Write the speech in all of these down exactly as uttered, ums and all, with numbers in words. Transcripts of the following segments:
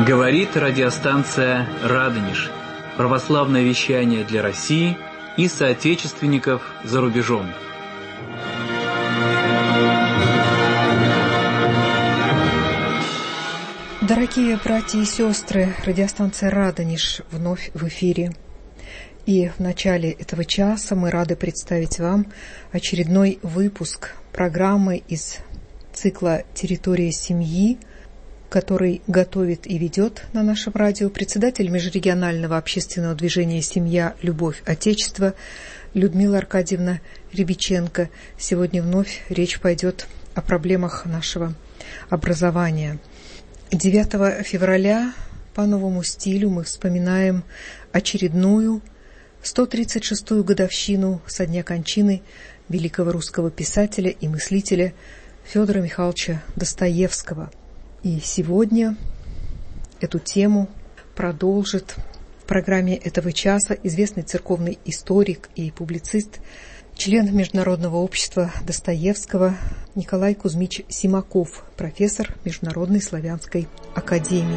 Говорит радиостанция «Радонеж». Православное вещание для России и соотечественников за рубежом. Дорогие братья и сестры, радиостанция «Радонеж» вновь в эфире. И в начале этого часа мы рады представить вам очередной выпуск программы из цикла «Территория семьи», который готовит и ведет на нашем радио председатель межрегионального общественного движения «Семья. Любовь. Отечество» Людмила Аркадьевна Рябиченко. Сегодня вновь речь пойдет о проблемах нашего образования. девятого февраля по новому стилю мы вспоминаем очередную сто тридцать шестую годовщину со дня кончины великого русского писателя и мыслителя Федора Михайловича Достоевского. И сегодня эту тему продолжит в программе этого часа известный церковный историк и публицист, член Международного общества Достоевского Николай Кузьмич Симаков, профессор Международной славянской академии.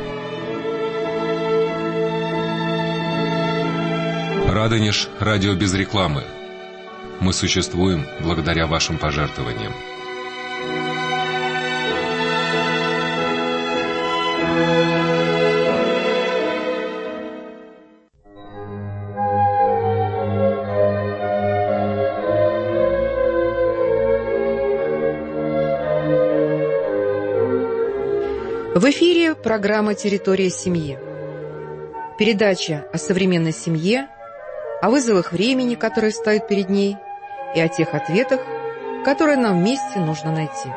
Радонеж – радио без рекламы. Мы существуем благодаря вашим пожертвованиям. В эфире программа «Территория семьи». Передача о современной семье, о вызовах времени, которые встают перед ней, и о тех ответах, которые нам вместе нужно найти.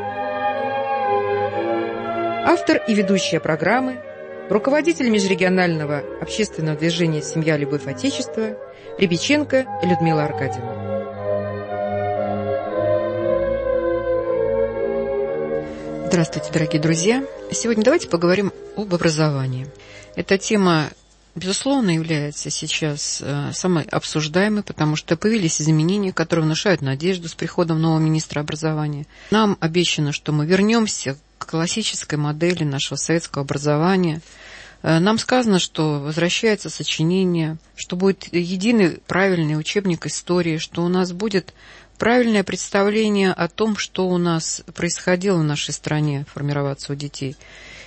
Автор и ведущая программы, руководитель межрегионального общественного движения «Семья. Любовь. Отечество» Рябиченко Людмила Аркадьевна. Здравствуйте, дорогие друзья! Сегодня давайте поговорим об образовании. Эта тема, безусловно, является сейчас самой обсуждаемой, потому что появились изменения, которые внушают надежду с приходом нового министра образования. Нам обещано, что мы вернемся к классической модели нашего советского образования. Нам сказано, что возвращается сочинение, что будет единый правильный учебник истории, что у нас будет правильное представление о том, что у нас происходило в нашей стране формироваться у детей,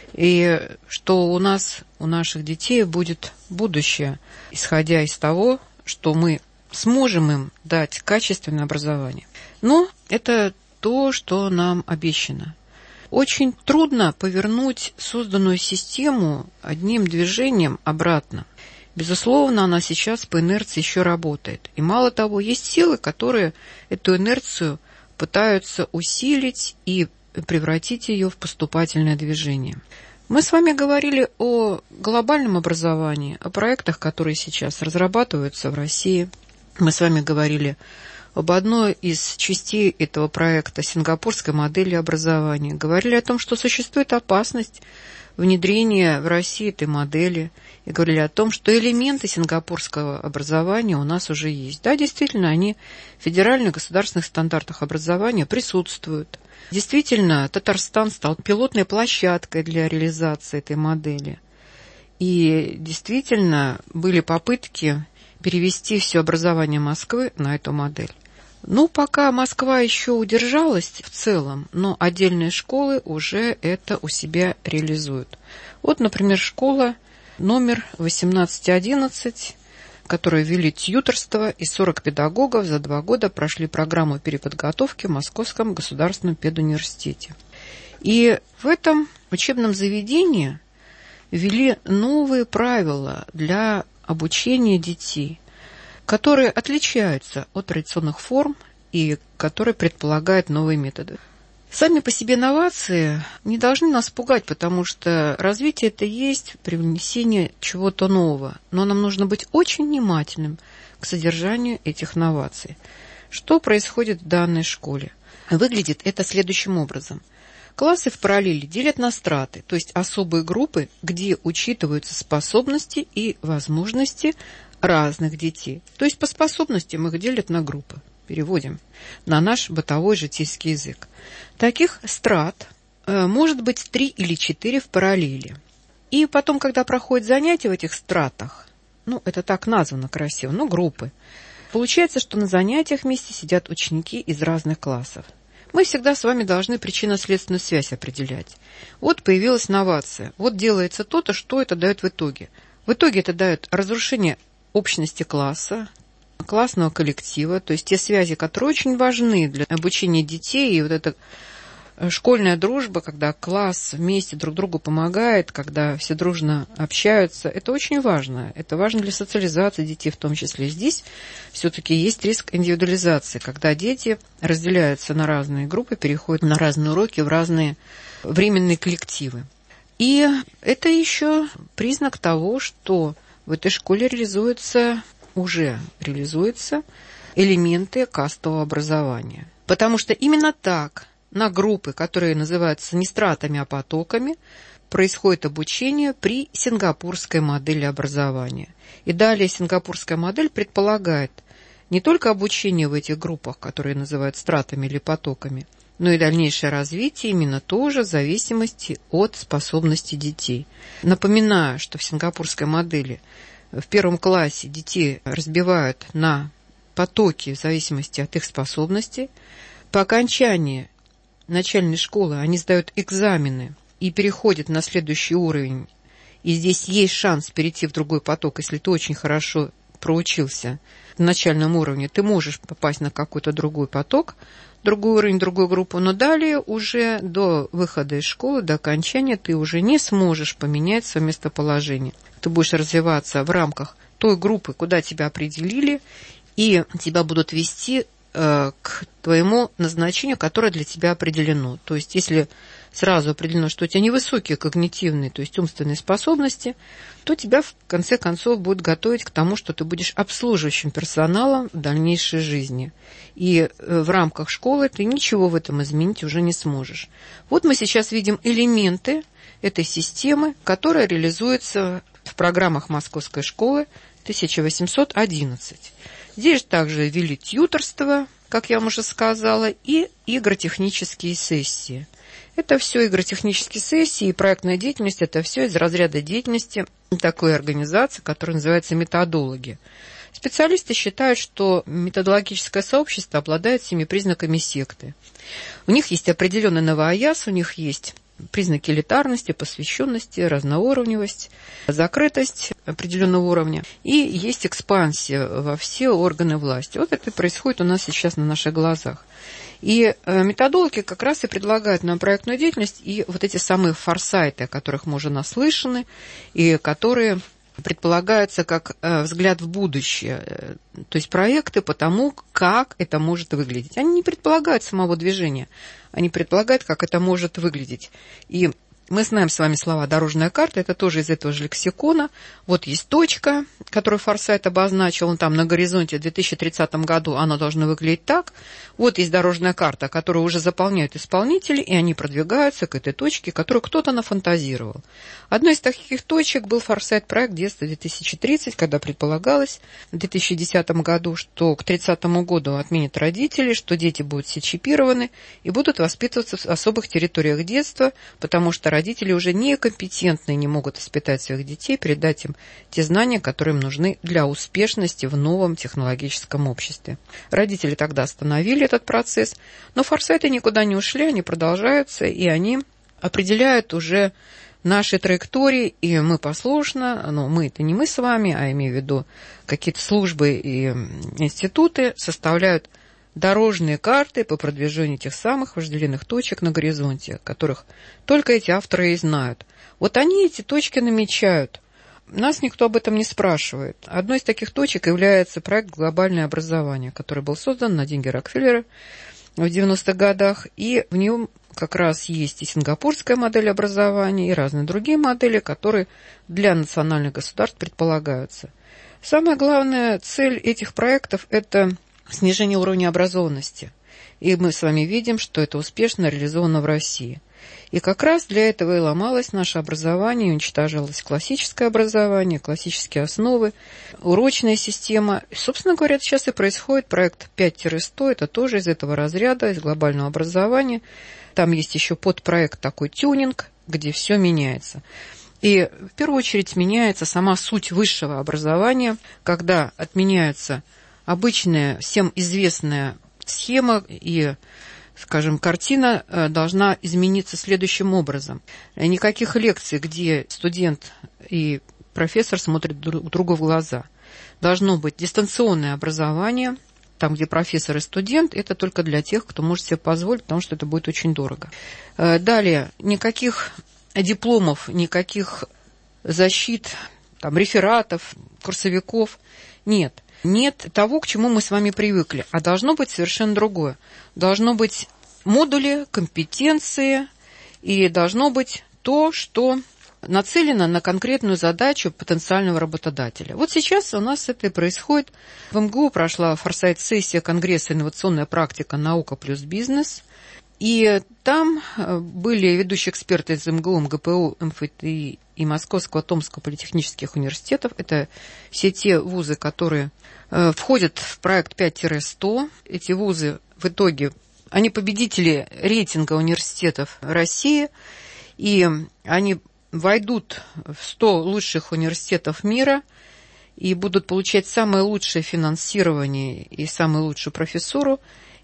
и что у нас, у наших детей будет будущее, исходя из того, что мы сможем им дать качественное образование. Но это то, что нам обещано. Очень трудно повернуть созданную систему одним движением обратно. Безусловно, она сейчас по инерции еще работает. И мало того, есть силы, которые эту инерцию пытаются усилить и превратить ее в поступательное движение. Мы с вами говорили о глобальном образовании, о проектах, которые сейчас разрабатываются в России. Мы с вами говорили об одной из частей этого проекта, сингапурской модели образования. Говорили о том, что существует опасность внедрения в России этой модели, и говорили о том, что элементы сингапурского образования у нас уже есть. Да, действительно, они в федеральных государственных стандартах образования присутствуют. Действительно, Татарстан стал пилотной площадкой для реализации этой модели. И действительно, были попытки перевести все образование Москвы на эту модель. Ну, пока Москва еще удержалась в целом, но отдельные школы уже это у себя реализуют. Вот, например, школа номер восемнадцать одиннадцать, которую вели тьюторство, и сорок педагогов за два года прошли программу переподготовки в Московском государственном педуниверситете. И в этом учебном заведении ввели новые правила для обучения детей, которые отличаются от традиционных форм и которые предполагают новые методы. Сами по себе новации не должны нас пугать, потому что развитие это есть привнесение чего-то нового. Но нам нужно быть очень внимательным к содержанию этих новаций. Что происходит в данной школе? Выглядит это следующим образом. Классы в параллели делят на страты, то есть особые группы, где учитываются способности и возможности разных детей. То есть по способностям их делят на группы. Переводим на наш бытовой житейский язык. Таких страт э, может быть три или четыре в параллели. И потом, когда проходят занятия в этих стратах, ну, это так названо красиво, ну, группы, получается, что на занятиях вместе сидят ученики из разных классов. Мы всегда с вами должны причинно-следственную связь определять. Вот появилась новация, вот делается то-то, что это дает в итоге. В итоге это дает разрушение общности класса, классного коллектива, то есть те связи, которые очень важны для обучения детей, и вот эта школьная дружба, когда класс вместе друг другу помогает, когда все дружно общаются, это очень важно. Это важно для социализации детей в том числе. Здесь все-таки есть риск индивидуализации, когда дети разделяются на разные группы, переходят на разные уроки, в разные временные коллективы. И это еще признак того, что в этой школе реализуются, уже реализуются элементы кастового образования. Потому что именно так на группы, которые называются не стратами, а потоками, происходит обучение при сингапурской модели образования. И далее сингапурская модель предполагает не только обучение в этих группах, которые называют стратами или потоками, но и дальнейшее развитие именно тоже в зависимости от способностей детей. Напоминаю, что в сингапурской модели в первом классе детей разбивают на потоки в зависимости от их способностей. По окончании начальной школы они сдают экзамены и переходят на следующий уровень. И здесь есть шанс перейти в другой поток, если ты очень хорошо проучился на начальном уровне. Ты можешь попасть на какой-то другой поток, другой уровень, другую группу, но далее уже до выхода из школы, до окончания ты уже не сможешь поменять свое местоположение. Ты будешь развиваться в рамках той группы, куда тебя определили, и тебя будут вести к твоему назначению, которое для тебя определено. То есть, если сразу определено, что у тебя невысокие когнитивные, то есть умственные способности, то тебя в конце концов будут готовить к тому, что ты будешь обслуживающим персоналом в дальнейшей жизни. И в рамках школы ты ничего в этом изменить уже не сможешь. Вот мы сейчас видим элементы этой системы, которая реализуется в программах Московской школы тысяча восемьсот одиннадцать. Здесь также ввели тьюторство, как я вам уже сказала, и игротехнические сессии. Это все игротехнические сессии и проектная деятельность, это все из разряда деятельности такой организации, которая называется методологи. Специалисты считают, что методологическое сообщество обладает всеми признаками секты. У них есть определенный новоаяз, у них есть признаки элитарности, посвященности, разноуровневость, закрытость определенного уровня. И есть экспансия во все органы власти. Вот это происходит у нас сейчас на наших глазах. И методологи как раз и предлагают нам проектную деятельность и вот эти самые форсайты, о которых мы уже наслышаны, и которые предполагаются как взгляд в будущее, то есть проекты по тому, как это может выглядеть. Они не предполагают самого движения, они предполагают, как это может выглядеть. И мы знаем с вами слова «дорожная карта», это тоже из этого же лексикона. Вот есть точка, которую Форсайт обозначил, он там на горизонте в две тысячи тридцатом году, она должна выглядеть так. Вот есть дорожная карта, которую уже заполняют исполнители, и они продвигаются к этой точке, которую кто-то нафантазировал. Одной из таких точек был Форсайт-проект «Детство две тысячи тридцать», когда предполагалось в две тысячи десятом году, что к тридцатому году отменят родители, что дети будут все чипированы и будут воспитываться в особых территориях детства, потому что родители уже некомпетентны, не могут воспитать своих детей, передать им те знания, которые им нужны для успешности в новом технологическом обществе. Родители тогда остановили этот процесс, но форсайты никуда не ушли, они продолжаются, и они определяют уже наши траектории, и мы послушно, но мы это не мы с вами, а имею в виду какие-то службы и институты, составляют дорожные карты по продвижению тех самых вожделенных точек на горизонте, которых только эти авторы и знают. Вот они эти точки намечают. Нас никто об этом не спрашивает. Одной из таких точек является проект «Глобальное образование», который был создан на деньги Рокфеллера в девяностых годах, и в нем как раз есть и сингапурская модель образования, и разные другие модели, которые для национальных государств предполагаются. Самая главная цель этих проектов – это снижение уровня образованности. И мы с вами видим, что это успешно реализовано в России. И как раз для этого и ломалось наше образование, уничтожалось классическое образование, классические основы, урочная система. И, собственно говоря, сейчас и происходит проект пять сто, это тоже из этого разряда, из глобального образования. Там есть еще подпроект такой тюнинг, где все меняется. И в первую очередь меняется сама суть высшего образования, когда отменяется обычная, всем известная схема и, скажем, картина должна измениться следующим образом. Никаких лекций, где студент и профессор смотрят друг другу в глаза. Должно быть дистанционное образование, там, где профессор и студент, это только для тех, кто может себе позволить, потому что это будет очень дорого. Далее, никаких дипломов, никаких защит, там, рефератов, курсовиков нет. Нет того, к чему мы с вами привыкли, а должно быть совершенно другое. Должно быть модули, компетенции, и должно быть то, что нацелено на конкретную задачу потенциального работодателя. Вот сейчас у нас это и происходит. В эм гэ у прошла форсайт-сессия Конгресса «Инновационная практика. Наука плюс бизнес». И там были ведущие эксперты из эм гэ у, эм гэ пэ у, эм эф тэ и и Московского, Томского политехнических университетов. Это все те вузы, которые входят в проект пять сто. Эти вузы в итоге, они победители рейтинга университетов России, и они войдут в сто лучших университетов мира и будут получать самое лучшее финансирование и самую лучшую профессуру.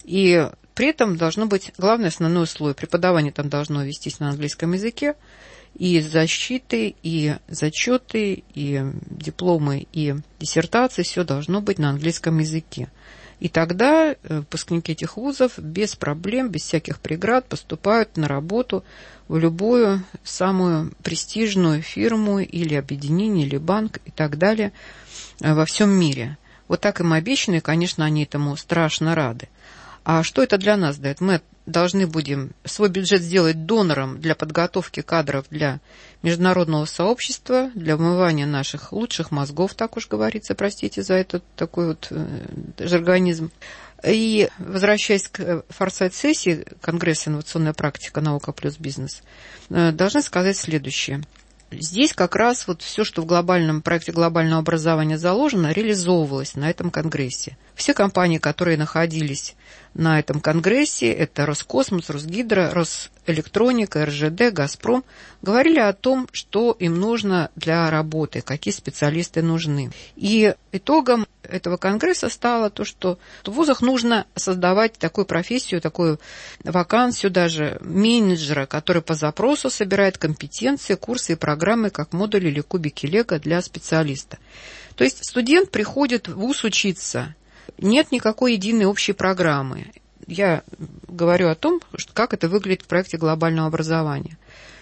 И при этом должно быть главное основное условие. Преподавание там должно вестись на английском языке. И защиты, и зачеты, и дипломы, и диссертации, все должно быть на английском языке. И тогда выпускники этих вузов без проблем, без всяких преград поступают на работу в любую самую престижную фирму или объединение, или банк и так далее во всем мире. Вот так им обещано, и, конечно, они этому страшно рады. А что это для нас дает? Мы должны будем свой бюджет сделать донором для подготовки кадров для международного сообщества, для вымывания наших лучших мозгов, так уж говорится, простите за этот такой вот э, жаргонизм. И, возвращаясь к форсайт-сессии Конгресса «Инновационная практика. Наука плюс бизнес», э, должны сказать следующее. Здесь как раз вот все, что в глобальном проекте глобального образования заложено, реализовывалось на этом конгрессе. Все компании, которые находились на этом конгрессе, это Роскосмос, Росгидро, Росэлектроника, эр жэ дэ, Газпром, говорили о том, что им нужно для работы, какие специалисты нужны. И итогом этого конгресса стало то, что в вузах нужно создавать такую профессию, такую вакансию даже менеджера, который по запросу собирает компетенции, курсы и программы, как модули или кубики лего для специалиста. То есть студент приходит в вуз учиться. Нет никакой единой общей программы. Я говорю о том, как это выглядит в проекте глобального образования.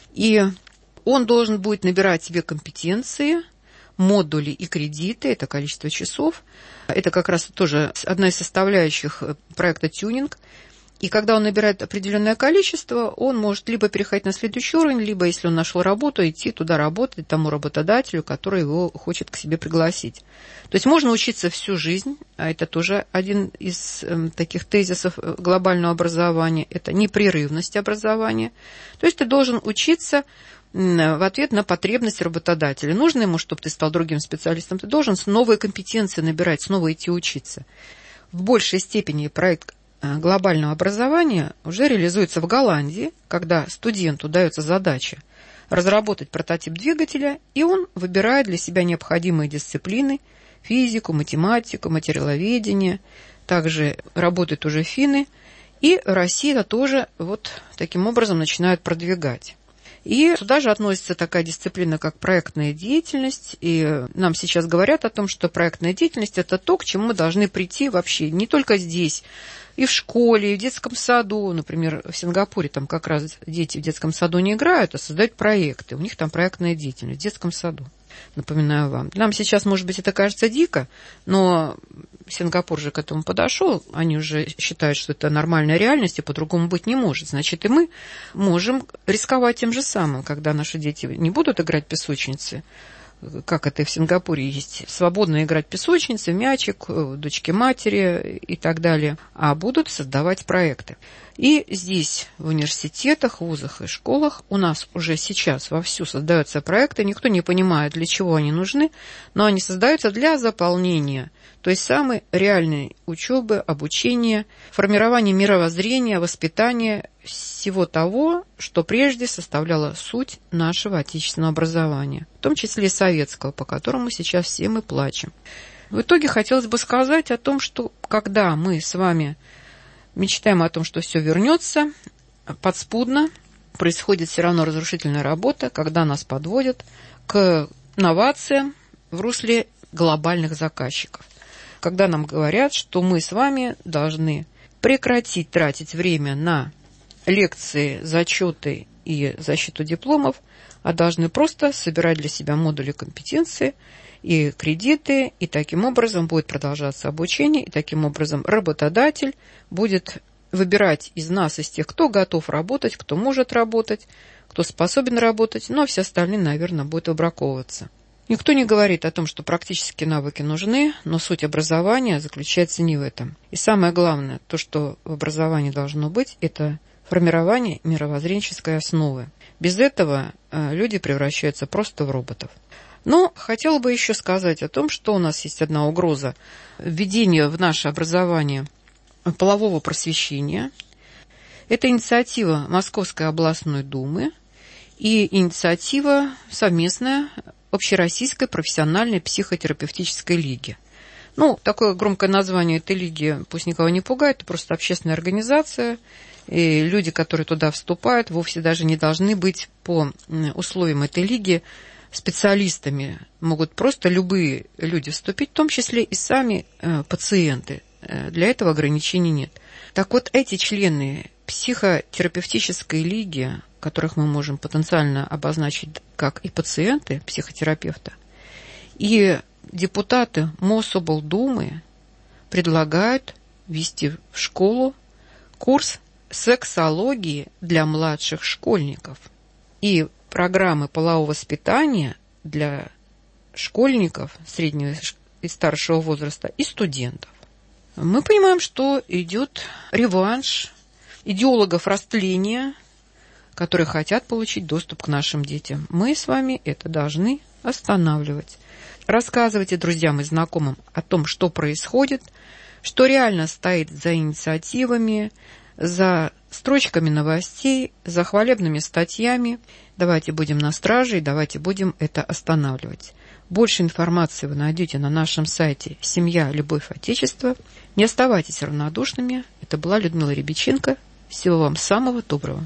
И он должен будет набирать себе компетенции, модули и кредиты, это количество часов. Это как раз тоже одна из составляющих проекта «Тюнинг». И когда он набирает определенное количество, он может либо переходить на следующий уровень, либо, если он нашел работу, идти туда работать тому работодателю, который его хочет к себе пригласить. То есть можно учиться всю жизнь, а это тоже один из э, таких тезисов глобального образования, это непрерывность образования. То есть ты должен учиться в ответ на потребность работодателя. Нужно ему, чтобы ты стал другим специалистом, ты должен новые компетенции набирать, снова идти учиться. В большей степени проект глобального образования уже реализуется в Голландии, когда студенту дается задача разработать прототип двигателя, и он выбирает для себя необходимые дисциплины, физику, математику, материаловедение, также работают уже финны, и Россия это тоже вот таким образом начинает продвигать. И сюда же относится такая дисциплина, как проектная деятельность. И нам сейчас говорят о том, что проектная деятельность – это то, к чему мы должны прийти вообще не только здесь, и в школе, и в детском саду. Например, в Сингапуре там как раз дети в детском саду не играют, а создают проекты. У них там проектная деятельность в детском саду. Напоминаю вам. Нам сейчас, может быть, это кажется дико, но Сингапур же к этому подошел. Они уже считают, что это нормальная реальность, и по-другому быть не может. Значит, и мы можем рисковать тем же самым, когда наши дети не будут играть в песочницы, как это и в Сингапуре есть, свободно играть в песочницы, в мячик, в дочке матери и так далее, а будут создавать проекты. И здесь, в университетах, вузах и школах, у нас уже сейчас вовсю создаются проекты, никто не понимает, для чего они нужны, но они создаются для заполнения той самой реальной учебы, обучения, формирования мировоззрения, воспитания всего того, что прежде составляло суть нашего отечественного образования, в том числе и советского, по которому сейчас все мы плачем. В итоге хотелось бы сказать о том, что когда мы с вами мечтаем о том, что все вернется, подспудно происходит все равно разрушительная работа, когда нас подводят к новациям в русле глобальных заказчиков. Когда нам говорят, что мы с вами должны прекратить тратить время на лекции, зачеты и защиту дипломов, а должны просто собирать для себя модули компетенции и кредиты, и таким образом будет продолжаться обучение, и таким образом работодатель будет выбирать из нас, из тех, кто готов работать, кто может работать, кто способен работать, но все остальные, наверное, будут выбраковываться. Никто не говорит о том, что практические навыки нужны, но суть образования заключается не в этом. И самое главное, то, что в образовании должно быть, это формирование мировоззренческой основы. Без этого люди превращаются просто в роботов. Но хотела бы еще сказать о том, что у нас есть одна угроза введения в наше образование полового просвещения. Это инициатива Московской областной думы и инициатива совместная Общероссийской профессиональной психотерапевтической лиги. Ну, такое громкое название этой лиги пусть никого не пугает, это просто общественная организация, и люди, которые туда вступают, вовсе даже не должны быть по условиям этой лиги специалистами. Могут просто любые люди вступить, в том числе и сами э, пациенты. Для этого ограничений нет. Так вот, эти члены психотерапевтической лиги, которых мы можем потенциально обозначить как и пациенты психотерапевта, и депутаты Мособлдумы предлагают ввести в школу курс сексологии для младших школьников и программы полового воспитания для школьников среднего и старшего возраста и студентов. Мы понимаем, что идет реванш идеологов растления, которые хотят получить доступ к нашим детям. Мы с вами это должны останавливать. Рассказывайте друзьям и знакомым о том, что происходит, что реально стоит за инициативами, за строчками новостей, за хвалебными статьями. Давайте будем на страже и давайте будем это останавливать. Больше информации вы найдете на нашем сайте «Семья. Любовь. Отечество». Не оставайтесь равнодушными. Это была Людмила Рябиченко. Всего вам самого доброго.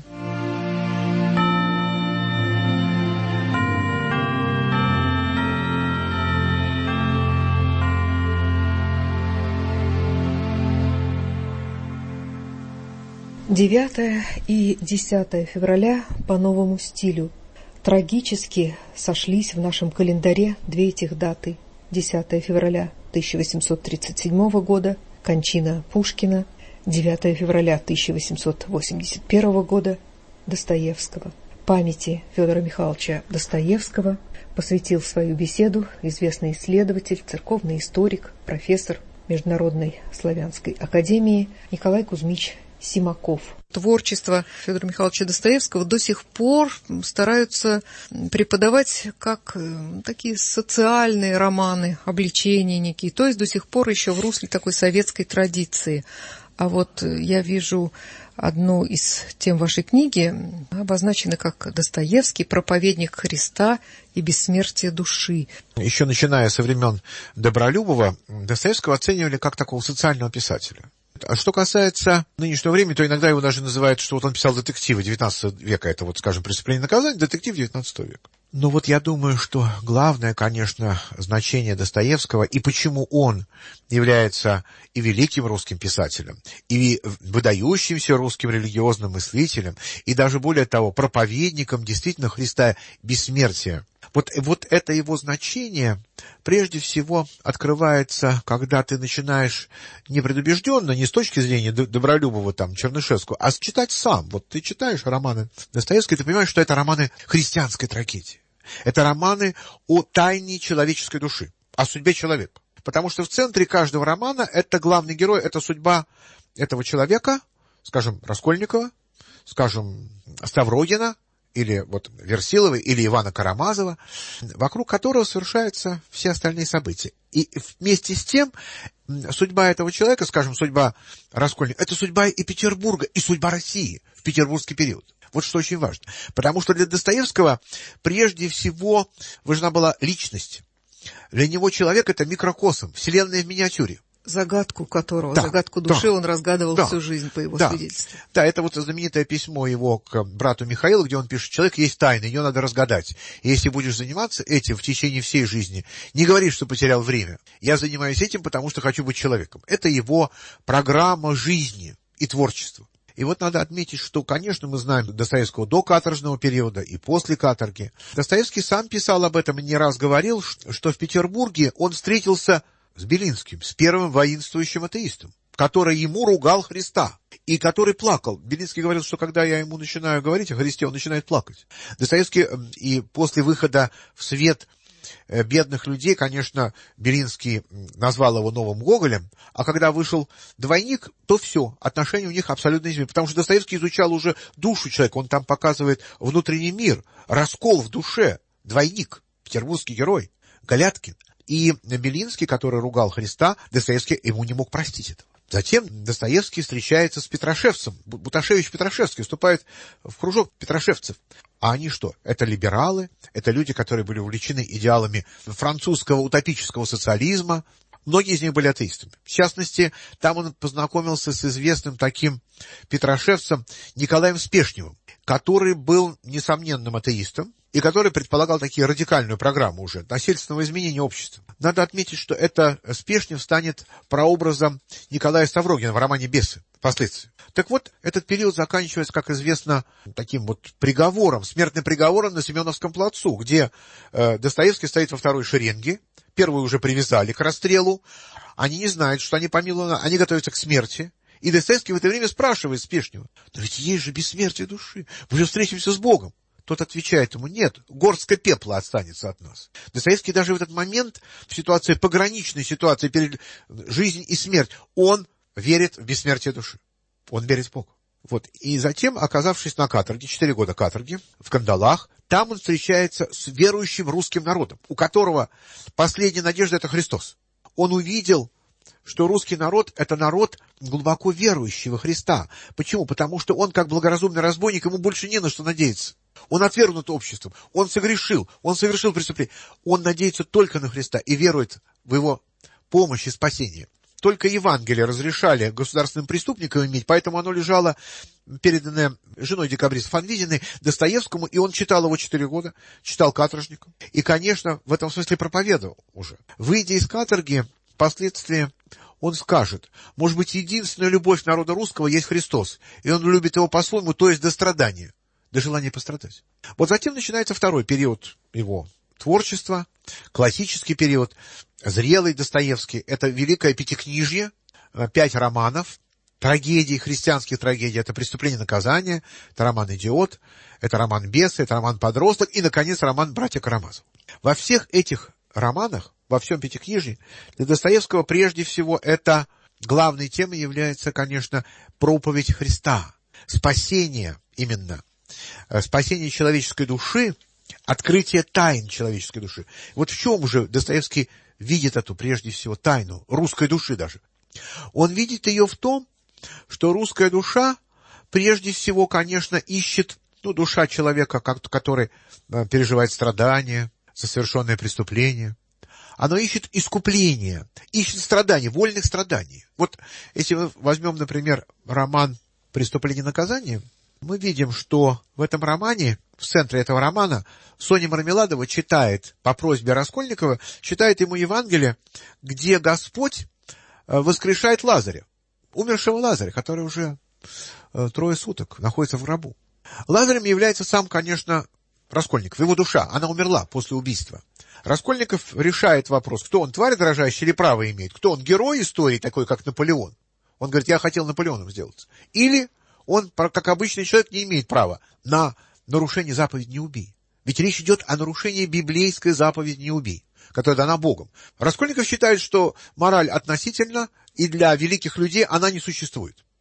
девятое и десятое февраля по новому стилю. Трагически сошлись в нашем календаре две этих даты. десятое февраля тысяча восемьсот тридцать седьмого года – кончина Пушкина, девятое февраля тысяча восемьсот восемьдесят первого года – Достоевского. Памяти Федора Михайловича Достоевского посвятил свою беседу известный исследователь, церковный историк, профессор Международной славянской академии Николай Кузьмич Симаков. Творчество Федора Михайловича Достоевского до сих пор стараются преподавать как такие социальные романы, обличения некие, то есть до сих пор еще в русле такой советской традиции. А вот я вижу одну из тем вашей книги, обозначена как Достоевский, проповедник Христа и бессмертие души. Еще начиная со времен Добролюбова, Достоевского оценивали как такого социального писателя. А что касается нынешнего времени, то иногда его даже называют, что вот он писал детективы девятнадцатого века, это вот, скажем, «Преступление и наказание», детектив девятнадцатого века. Но вот я думаю, что главное, конечно, значение Достоевского и почему он является и великим русским писателем, и выдающимся русским религиозным мыслителем, и даже более того, проповедником действительно Христа бессмертия. Вот, вот это его значение прежде всего открывается, когда ты начинаешь непредубежденно, не с точки зрения Добролюбова, там, Чернышевского, а читать сам. Вот ты читаешь романы Достоевского, и ты понимаешь, что это романы христианской трагедии. Это романы о тайне человеческой души, о судьбе человека. Потому что в центре каждого романа это главный герой, это судьба этого человека, скажем, Раскольникова, скажем, Ставрогина, или вот Версилова, или Ивана Карамазова, вокруг которого совершаются все остальные события. И вместе с тем судьба этого человека, скажем, судьба Раскольникова, это судьба и Петербурга, и судьба России в петербургский период. Вот что очень важно. Потому что для Достоевского прежде всего важна была личность. Для него человек — это микрокосм, вселенная в миниатюре. Загадку которого, да, загадку души да, он разгадывал да, всю жизнь, по его да, свидетельству. Да, это вот знаменитое письмо его к брату Михаилу, где он пишет: человек есть тайна, ее надо разгадать. И если будешь заниматься этим в течение всей жизни, не говори, что потерял время. Я занимаюсь этим, потому что хочу быть человеком. Это его программа жизни и творчества. И вот надо отметить, что, конечно, мы знаем Достоевского до каторжного периода и после каторги. Достоевский сам писал об этом и не раз говорил, что в Петербурге он встретился с Белинским, с первым воинствующим атеистом, который ему ругал Христа и который плакал. Белинский говорил, что когда я ему начинаю говорить о Христе, он начинает плакать. Достоевский и после выхода в свет «Бедных людей», конечно, Белинский назвал его новым Гоголем, а когда вышел «Двойник», то все, отношения у них абсолютно изменились, потому что Достоевский изучал уже душу человека, он там показывает внутренний мир, раскол в душе, «Двойник», петербургский герой, Галяткин. И Белинский, который ругал Христа, Достоевский ему не мог простить этого. Затем Достоевский встречается с Петрашевцем. Буташевич Петрашевский вступает в кружок петрашевцев. А они что? Это либералы, это люди, которые были увлечены идеалами французского утопического социализма. Многие из них были атеистами. В частности, там он познакомился с известным таким петрашевцем Николаем Спешневым, который был несомненным атеистом и который предполагал такие радикальную программу уже насильственного изменения общества. Надо отметить, что это Спешнев станет прообразом Николая Ставрогина в романе «Бесы» впоследствии. Так вот, этот период заканчивается, как известно, таким вот приговором, смертным приговором на Семеновском плацу, где э, Достоевский стоит во второй шеренге, первую уже привязали к расстрелу, они не знают, что они помилованы, они готовятся к смерти. И Достоевский в это время спрашивает Спешнева: но ведь есть же бессмертие души, мы же встретимся с Богом. Тот отвечает ему: нет, горстка пепла останется от нас. Достоевский даже в этот момент, в ситуации, пограничной ситуации перед жизнь и смерть, он верит в бессмертие души. Он верит в Бога. Вот. И затем, оказавшись на каторге, четыре года каторги, в кандалах, там он встречается с верующим русским народом, у которого последняя надежда — это Христос. Он увидел, что русский народ — это народ глубоко верующий во Христа. Почему? Потому что он, как благоразумный разбойник, ему больше не на что надеяться. Он отвергнут обществом, он согрешил, он совершил преступление. Он надеется только на Христа и верует в его помощь и спасение. Только Евангелие разрешали государственным преступникам иметь, поэтому оно лежало, переданное женой декабриста Фанвизиной, Достоевскому, и он читал его четыре года, читал каторжникам. И, конечно, в этом смысле проповедовал уже. Выйдя из каторги, впоследствии он скажет: может быть, единственная любовь народа русского есть Христос, и он любит его по-своему, то есть до страдания, до желания пострадать. Вот затем начинается второй период его творчества, классический период, зрелый Достоевский. Это великое пятикнижье, пять романов, трагедий, христианских трагедий. Это «Преступление и наказание», это роман «Идиот», это роман «Бесы», это роман «Подросток» и, наконец, роман «Братья Карамазовы». Во всех этих романах, во всем пятикнижье, для Достоевского прежде всего это главной темой является, конечно, проповедь Христа, спасение именно, спасение человеческой души, открытие тайн человеческой души. Вот в чем же Достоевский видит эту, прежде всего, тайну русской души даже? Он видит ее в том, что русская душа, прежде всего, конечно, ищет, ну, душа человека, который переживает страдания за совершенное преступление. Оно ищет искупления, ищет страданий, вольных страданий. Вот если мы возьмем, например, роман «Преступление и наказание», мы видим, что в этом романе, в центре этого романа, Соня Мармеладова читает, по просьбе Раскольникова, читает ему Евангелие, где Господь воскрешает Лазаря, умершего Лазаря, который уже трое суток находится в гробу. Лазарем является сам, конечно, Раскольников, его душа, она умерла после убийства. Раскольников решает вопрос, кто он, тварь дрожащая или право имеет, кто он, герой истории, такой как Наполеон. Он говорит: я хотел Наполеоном сделаться. Или он, как обычный человек, не имеет права на нарушение заповеди «не убий». Ведь речь идет о нарушении библейской заповеди «не убий», которая дана Богом. Раскольников считает, что мораль относительна, и для великих людей она не существует.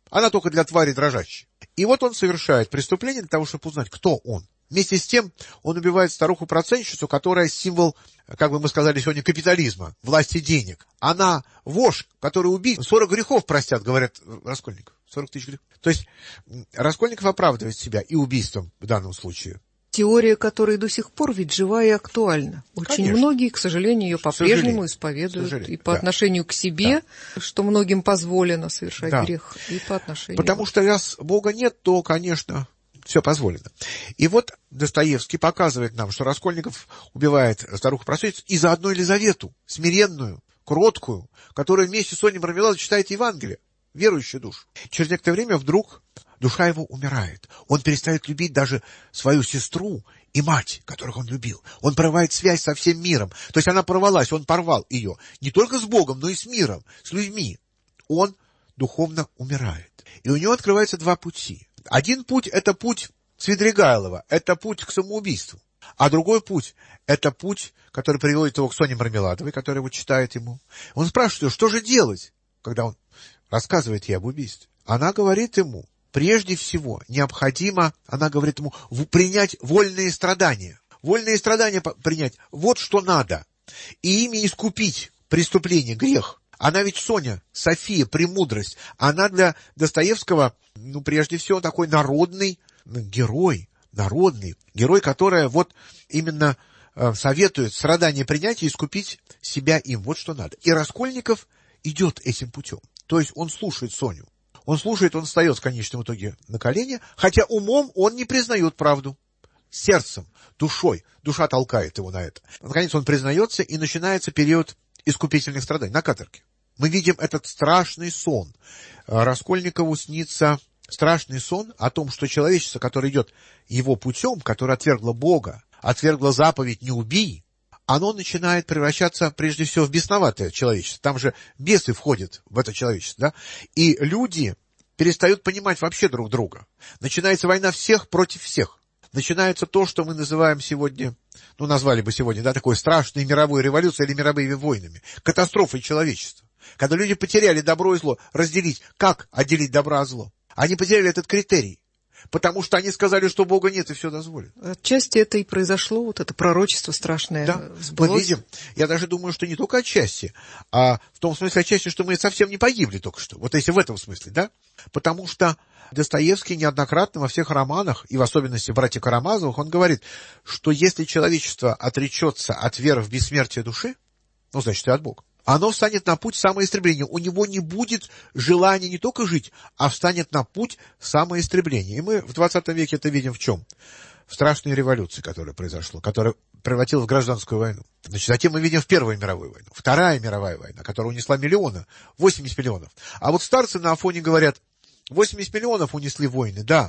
Она только для твари дрожащей. И вот он совершает преступление для того, чтобы узнать, кто он. Вместе с тем он убивает старуху-процентщицу, которая символ, как бы мы сказали сегодня, капитализма, власти денег. Она вошь, который убит, сорок грехов простят, говорят Раскольников. сорок тысяч грехов. То есть Раскольников оправдывает себя и убийством в данном случае. Теория, которая до сих пор ведь жива и актуальна. Очень Конечно. Многие, к сожалению, ее по-прежнему исповедуют. И по да. отношению к себе, да. что многим позволено совершать да. грех, и по отношению... Потому что раз Бога нет, то, конечно, все позволено. И вот Достоевский показывает нам, что Раскольников убивает старуху-процентщицу и заодно Елизавету, смиренную, кроткую, которая вместе с Соней Мармеладовой читает Евангелие, верующую душу. Через некоторое время вдруг душа его умирает. Он перестает любить даже свою сестру и мать, которых он любил. Он порывает связь со всем миром. То есть она порвалась, он порвал ее. Не только с Богом, но и с миром, с людьми. Он духовно умирает. И у него открываются два пути. Один путь — это путь Свидригайлова, это путь к самоубийству. А другой путь — это путь, который приводит его к Соне Мармеладовой, которая его читает ему. Он спрашивает ее, что же делать, когда он рассказывает ей об убийстве. Она говорит ему, прежде всего, необходимо, она говорит ему, принять вольные страдания. Вольные страдания принять, вот что надо. И ими искупить преступление, грех. Она ведь Соня, София, премудрость. Она для Достоевского, ну, прежде всего, такой народный герой. Народный герой, который вот именно э, советует страдания принять и искупить себя им. Вот что надо. И Раскольников идет этим путем. То есть он слушает Соню. Он слушает, он встает в конечном итоге на колени, хотя умом он не признает правду. Сердцем, душой. Душа толкает его на это. Наконец он признается, и начинается период искупительных страданий на каторге. Мы видим этот страшный сон. Раскольникову снится страшный сон о том, что человечество, которое идет его путем, которое отвергло Бога, отвергло заповедь «не убий», оно начинает превращаться, прежде всего, в бесноватое человечество. Там же бесы входят в это человечество, да? И люди перестают понимать вообще друг друга. Начинается война всех против всех. Начинается то, что мы называем сегодня, ну, назвали бы сегодня, да, такой страшной мировой революцией или мировыми войнами, катастрофой человечества. Когда люди потеряли добро и зло, разделить, как отделить добро от зла? Они потеряли этот критерий. Потому что они сказали, что Бога нет, и все дозволено. Отчасти это и произошло, вот это пророчество страшное. Да, сбылось. Мы видим. Я даже думаю, что не только отчасти, а в том смысле отчасти, что мы совсем не погибли только что. Вот если в этом смысле, да? Потому что Достоевский неоднократно во всех романах, и в особенности «Братья Карамазовых», он говорит, что если человечество отречется от веры в бессмертие души, ну, значит, и от Бога, оно встанет на путь самоистребления. У него не будет желания не только жить, а встанет на путь самоистребления. И мы в двадцатом веке это видим в чем? В страшной революции, которая произошла, которая превратилась в гражданскую войну. Значит, затем мы видим в Первую мировую войну, Вторая мировая война, которая унесла миллионы, восемьдесят миллионов. А вот старцы на Афоне говорят, восемьдесят миллионов унесли войны, да,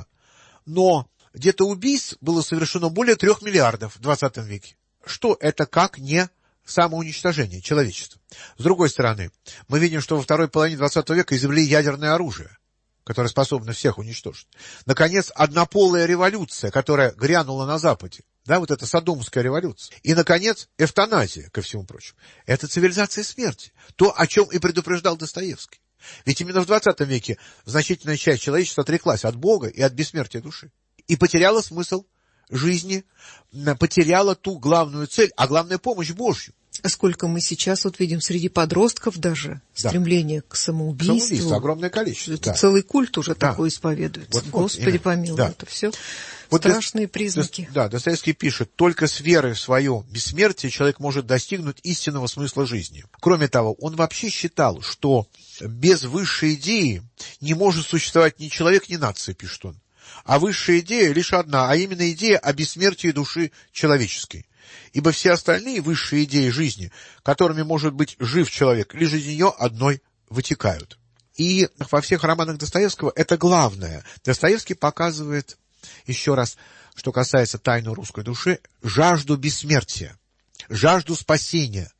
но где-то убийств было совершено более трех миллиардов в двадцатом веке. Что это как не самоуничтожение человечества? С другой стороны, мы видим, что во второй половине двадцатого века изобрели ядерное оружие, которое способно всех уничтожить. Наконец, однополая революция, которая грянула на Западе. Да, вот эта Содомская революция. И, наконец, эвтаназия, ко всему прочему. Это цивилизация смерти. То, о чем и предупреждал Достоевский. Ведь именно в двадцатом веке значительная часть человечества отреклась от Бога и от бессмертия души. И потеряла смысл жизни, потеряла ту главную цель, а главная помощь Божью. А сколько мы сейчас вот видим среди подростков даже, да. стремление к самоубийству. Самоубийство, огромное количество. Это да. целый культ уже да. такой исповедуется. Вот, Господи вот, помилуй, да. это все вот страшные До... признаки. Да, Достоевский пишет, только с верой в свое бессмертие человек может достигнуть истинного смысла жизни. Кроме того, он вообще считал, что без высшей идеи не может существовать ни человек, ни нация, пишет он. А высшая идея лишь одна, а именно идея о бессмертии души человеческой. Ибо все остальные высшие идеи жизни, которыми может быть жив человек, лишь из нее одной вытекают. И во всех романах Достоевского это главное. Достоевский показывает, еще раз, что касается тайны русской души, жажду бессмертия, жажду спасения,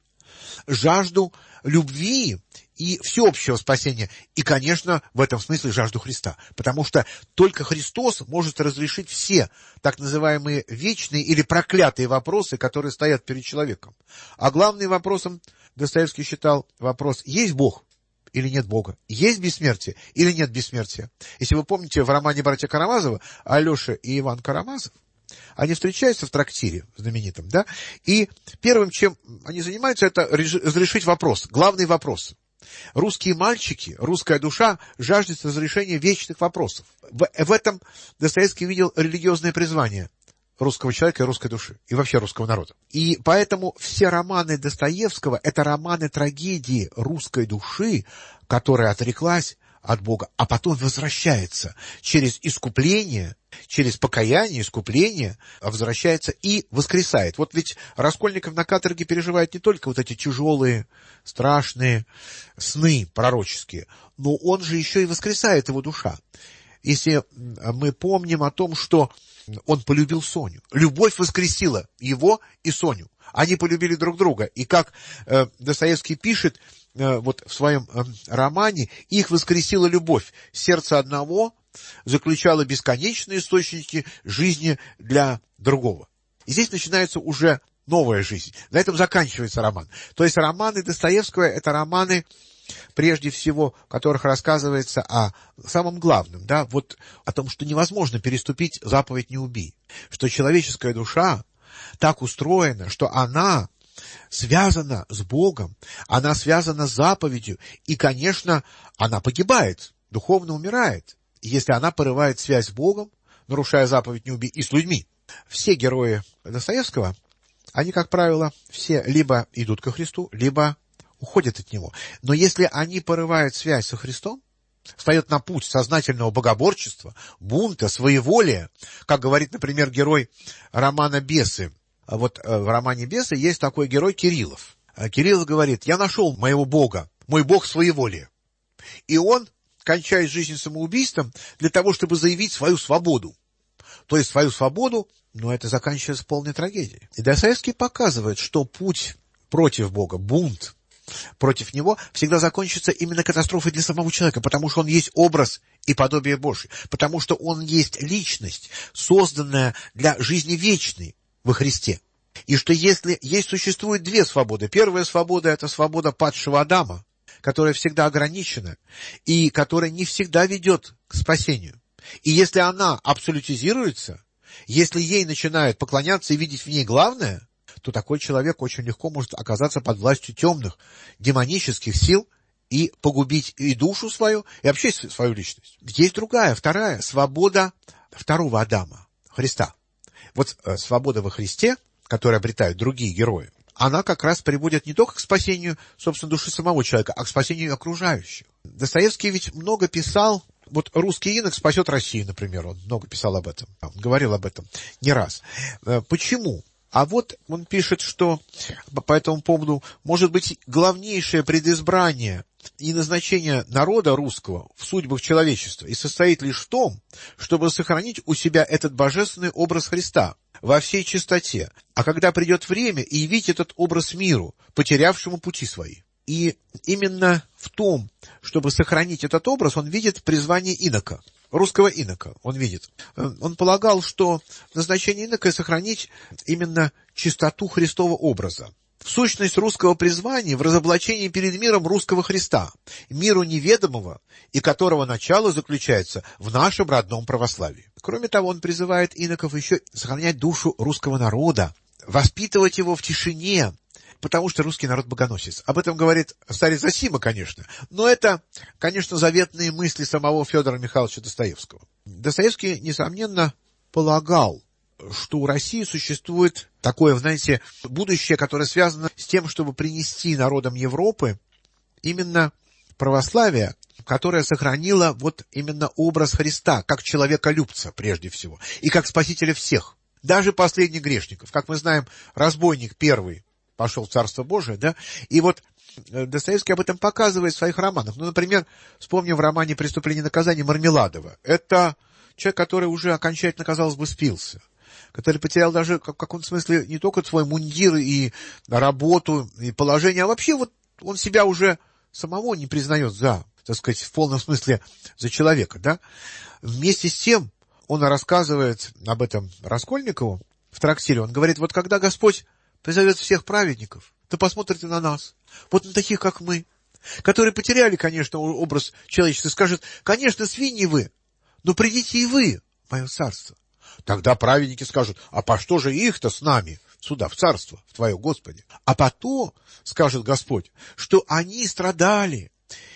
жажду любви и всеобщего спасения. И, конечно, в этом смысле жажду Христа. Потому что только Христос может разрешить все так называемые вечные или проклятые вопросы, которые стоят перед человеком. А главным вопросом Достоевский считал вопрос, есть Бог или нет Бога? Есть бессмертие или нет бессмертия? Если вы помните, в романе «Братья Карамазовы» Алеша и Иван Карамазов, они встречаются в трактире знаменитом, да, и первым, чем они занимаются, это разрешить вопрос, главный вопрос. Русские мальчики, русская душа жаждет разрешения вечных вопросов. В, в этом Достоевский видел религиозное призвание русского человека и русской души, и вообще русского народа. И поэтому все романы Достоевского — это романы трагедии русской души, которая отреклась от Бога, а потом возвращается через искупление, через покаяние, искупление, возвращается и воскресает. Вот ведь Раскольников на каторге переживает не только вот эти тяжелые, страшные сны пророческие, но он же еще и воскресает, его душа. Если мы помним о том, что он полюбил Соню, любовь воскресила его и Соню. Они полюбили друг друга. И как э, Достоевский пишет э, вот в своем э, романе, их воскресила любовь. Сердце одного заключало бесконечные источники жизни для другого. И здесь начинается уже новая жизнь. На этом заканчивается роман. То есть романы Достоевского — это романы, прежде всего, в которых рассказывается о самом главном, да, вот о том, что невозможно переступить заповедь «не убий», что человеческая душа так устроена, что она связана с Богом, она связана с заповедью, и, конечно, она погибает, духовно умирает, если она порывает связь с Богом, нарушая заповедь «не убий», и с людьми. Все герои Достоевского, они, как правило, все либо идут ко Христу, либо уходят от Него. Но если они порывают связь со Христом, встает на путь сознательного богоборчества, бунта, своеволия, как говорит, например, герой романа «Бесы». Вот в романе «Бесы» есть такой герой Кириллов. Кириллов говорит: «Я нашел моего Бога, мой Бог своеволия». И он кончает жизнь самоубийством для того, чтобы заявить свою свободу. То есть свою свободу, но это заканчивается полной трагедией. И Достоевский показывает, что путь против Бога, бунт против него всегда закончится именно катастрофой для самого человека, потому что он есть образ и подобие Божие, потому что он есть личность, созданная для жизни вечной во Христе. И что если есть, существует две свободы. Первая свобода — это свобода падшего Адама, которая всегда ограничена и которая не всегда ведет к спасению. И если она абсолютизируется, если ей начинают поклоняться и видеть в ней главное, то такой человек очень легко может оказаться под властью темных, демонических сил и погубить и душу свою, и вообще свою личность. Есть другая, вторая, свобода второго Адама, Христа. Вот э, свобода во Христе, которую обретают другие герои, она как раз приводит не только к спасению, собственно, души самого человека, а к спасению окружающих. Достоевский ведь много писал, вот «Русский инок спасет Россию», например, он много писал об этом, он говорил об этом не раз. Э, почему? А вот он пишет, что по этому поводу может быть главнейшее предизбрание и назначение народа русского в судьбах человечества и состоит лишь в том, чтобы сохранить у себя этот божественный образ Христа во всей чистоте, а когда придет время, и явить этот образ миру, потерявшему пути свои. И именно в том, чтобы сохранить этот образ, он видит призвание инока. Русского инока он видит. Он полагал, что назначение инока — сохранить именно чистоту Христова образа. В сущность русского призвания в разоблачении перед миром русского Христа, миру неведомого, и которого начало заключается в нашем родном православии. Кроме того, он призывает иноков еще сохранять душу русского народа, воспитывать его в тишине, потому что русский народ богоносец. Об этом говорит старец Зосима, конечно, но это, конечно, заветные мысли самого Федора Михайловича Достоевского. Достоевский, несомненно, полагал, что у России существует такое, знаете, будущее, которое связано с тем, чтобы принести народам Европы именно православие, которое сохранило вот именно образ Христа, как человеколюбца прежде всего, и как спасителя всех, даже последних грешников. Как мы знаем, разбойник первый пошел в Царство Божие, да, и вот Достоевский об этом показывает в своих романах. Ну, например, вспомним в романе «Преступление и наказание» Мармеладова. Это человек, который уже окончательно, казалось бы, спился, который потерял даже, в каком-то смысле, не только свой мундир и работу, и положение, а вообще вот он себя уже самого не признает за, так сказать, в полном смысле за человека, да. Вместе с тем он рассказывает об этом Раскольникову в трактире. Он говорит: вот когда Господь призовет всех праведников, то посмотрите на нас, вот на таких, как мы. которые потеряли, конечно, образ человечества, скажет: конечно, свиньи вы, но придите и вы в мое царство. Тогда праведники скажут: а по что же их-то с нами сюда, в царство, в твое, Господи? А потом скажет Господь, что они страдали,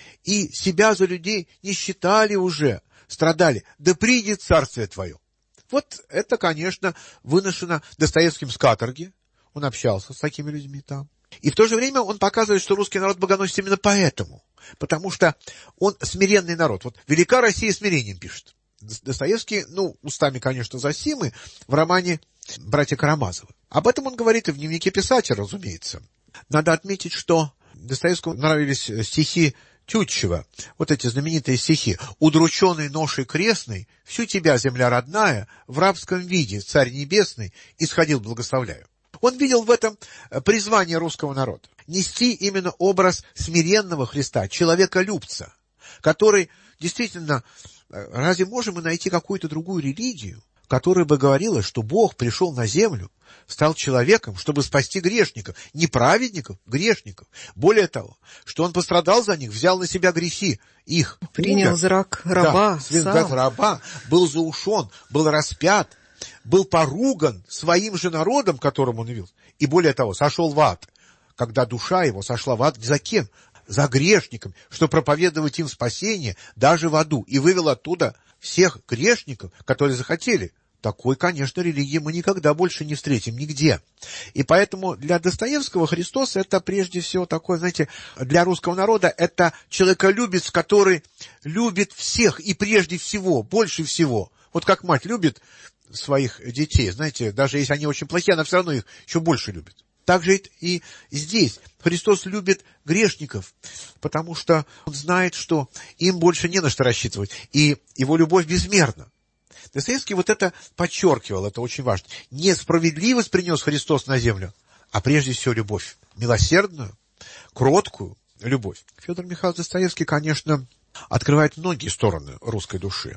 и себя за людей не считали уже, страдали, да придет царствие твое. Вот это, конечно, выношено Достоевским с каторги. Он общался с такими людьми там. И в то же время он показывает, что русский народ богоносит именно поэтому. Потому что он смиренный народ. Вот «Велика Россия смирением» пишет Достоевский, ну, устами, конечно, Зосимы, в романе «Братья Карамазовы». Об этом он говорит и в дневнике писателя, разумеется. Надо отметить, что Достоевскому нравились стихи Тютчева, вот эти знаменитые стихи: «Удрученный ношей крестной, всю тебя, земля родная, в рабском виде, царь небесный, исходил благословляю». Он видел в этом призвание русского народа — нести именно образ смиренного Христа, человеколюбца, который действительно... Разве можем мы найти какую-то другую религию, которая бы говорила, что Бог пришел на землю, стал человеком, чтобы спасти грешников, не праведников, грешников. Более того, что он пострадал за них, взял на себя грехи их. Принял умер, зрак раба, да, сам. раба, был заушен, был распят, был поруган своим же народом, которым он явился. И более того, сошел в ад, когда душа его сошла в ад за кем? За грешником, чтобы проповедовать им спасение даже в аду, и вывел оттуда всех грешников, которые захотели. Такой, конечно, религии мы никогда больше не встретим нигде. И поэтому для Достоевского Христос — это прежде всего такой, знаете, для русского народа это человеколюбец, который любит всех и прежде всего, больше всего. Вот как мать любит своих детей, знаете, даже если они очень плохие, она все равно их еще больше любит. Так же и здесь Христос любит грешников, потому что он знает, что им больше не на что рассчитывать, и его любовь безмерна. Достоевский вот это подчеркивал, это очень важно. Не справедливость принес Христос на землю, а прежде всего любовь. Милосердную, кроткую любовь. Федор Михайлович Достоевский, конечно, открывает многие стороны русской души.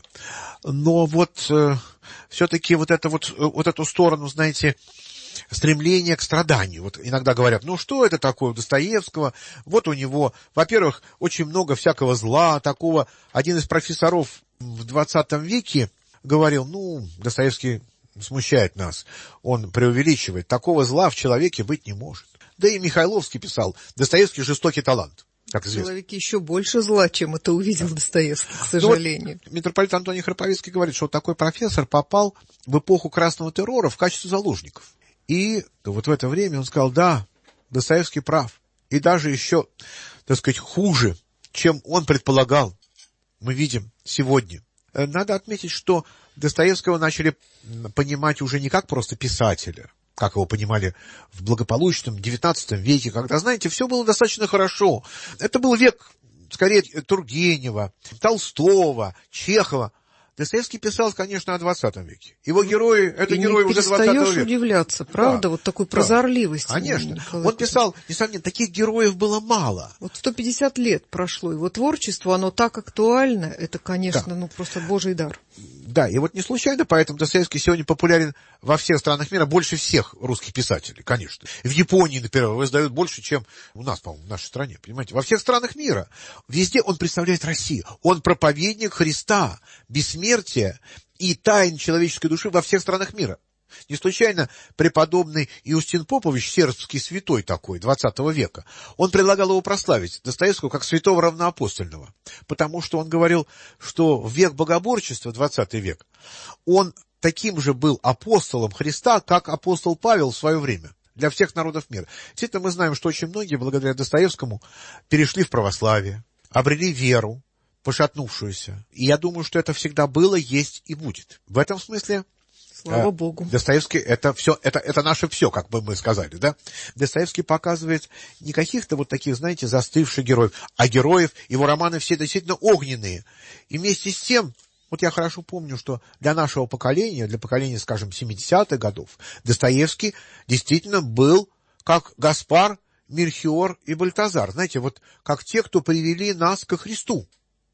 Но вот э, все-таки вот, это вот, вот эту сторону, знаете, стремление к страданию. Вот иногда говорят: ну что это такое у Достоевского? Вот у него, во-первых, очень много всякого зла такого. Один из профессоров в двадцатом веке говорил: ну, Достоевский смущает нас, он преувеличивает, такого зла в человеке быть не может. Да и Михайловский писал: Достоевский — жестокий талант. Как известно. В человеке еще больше зла, чем это увидел Достоевский, к сожалению. Вот митрополит Антоний Храповицкий говорит, что вот такой профессор попал в эпоху красного террора в качестве заложников. И вот в это время он сказал: да, Достоевский прав. И даже еще, так сказать, хуже, чем он предполагал, мы видим сегодня. Надо отметить, что Достоевского начали понимать уже не как просто писателя, как его понимали в благополучном девятнадцатом веке, когда, знаете, все было достаточно хорошо. Это был век, скорее, Тургенева, Толстого, Чехова. Достоевский писал, конечно, о двадцатом веке. Его герои — это и герои уже двадцатого века. Не перестаешь удивляться, правда, да, вот такой прозорливости. Да, конечно. Он писал, несомненно, таких героев было мало. Вот сто пятьдесят лет прошло, его творчество, оно так актуально, это, конечно, да. ну просто божий дар. Да, и вот не случайно, поэтому Достоевский сегодня популярен во всех странах мира, больше всех русских писателей, конечно. В Японии, например, его издают больше, чем у нас, по-моему, в нашей стране, понимаете? Во всех странах мира. Везде он представляет Россию. Он проповедник Христа, бессмертия и тайн человеческой души во всех странах мира. Не случайно преподобный Иустин Попович, сербский святой такой, двадцатого века, он предлагал его прославить, Достоевского, как святого равноапостольного, потому что он говорил, что в век богоборчества, двадцатый век, он таким же был апостолом Христа, как апостол Павел в свое время, для всех народов мира. Действительно, мы знаем, что очень многие, благодаря Достоевскому, перешли в православие, обрели веру, пошатнувшуюся. И я думаю, что это всегда было, есть и будет. В этом смысле... Слава Богу. Достоевский — это все, это, это наше все, как бы мы сказали, да? Достоевский показывает не каких-то вот таких, знаете, застывших героев, а героев, его романы все действительно огненные. И вместе с тем, вот я хорошо помню, что для нашего поколения, для поколения, скажем, семидесятых годов, Достоевский действительно был как Гаспар, Мельхиор и Бальтазар. Знаете, вот как те, кто привели нас ко Христу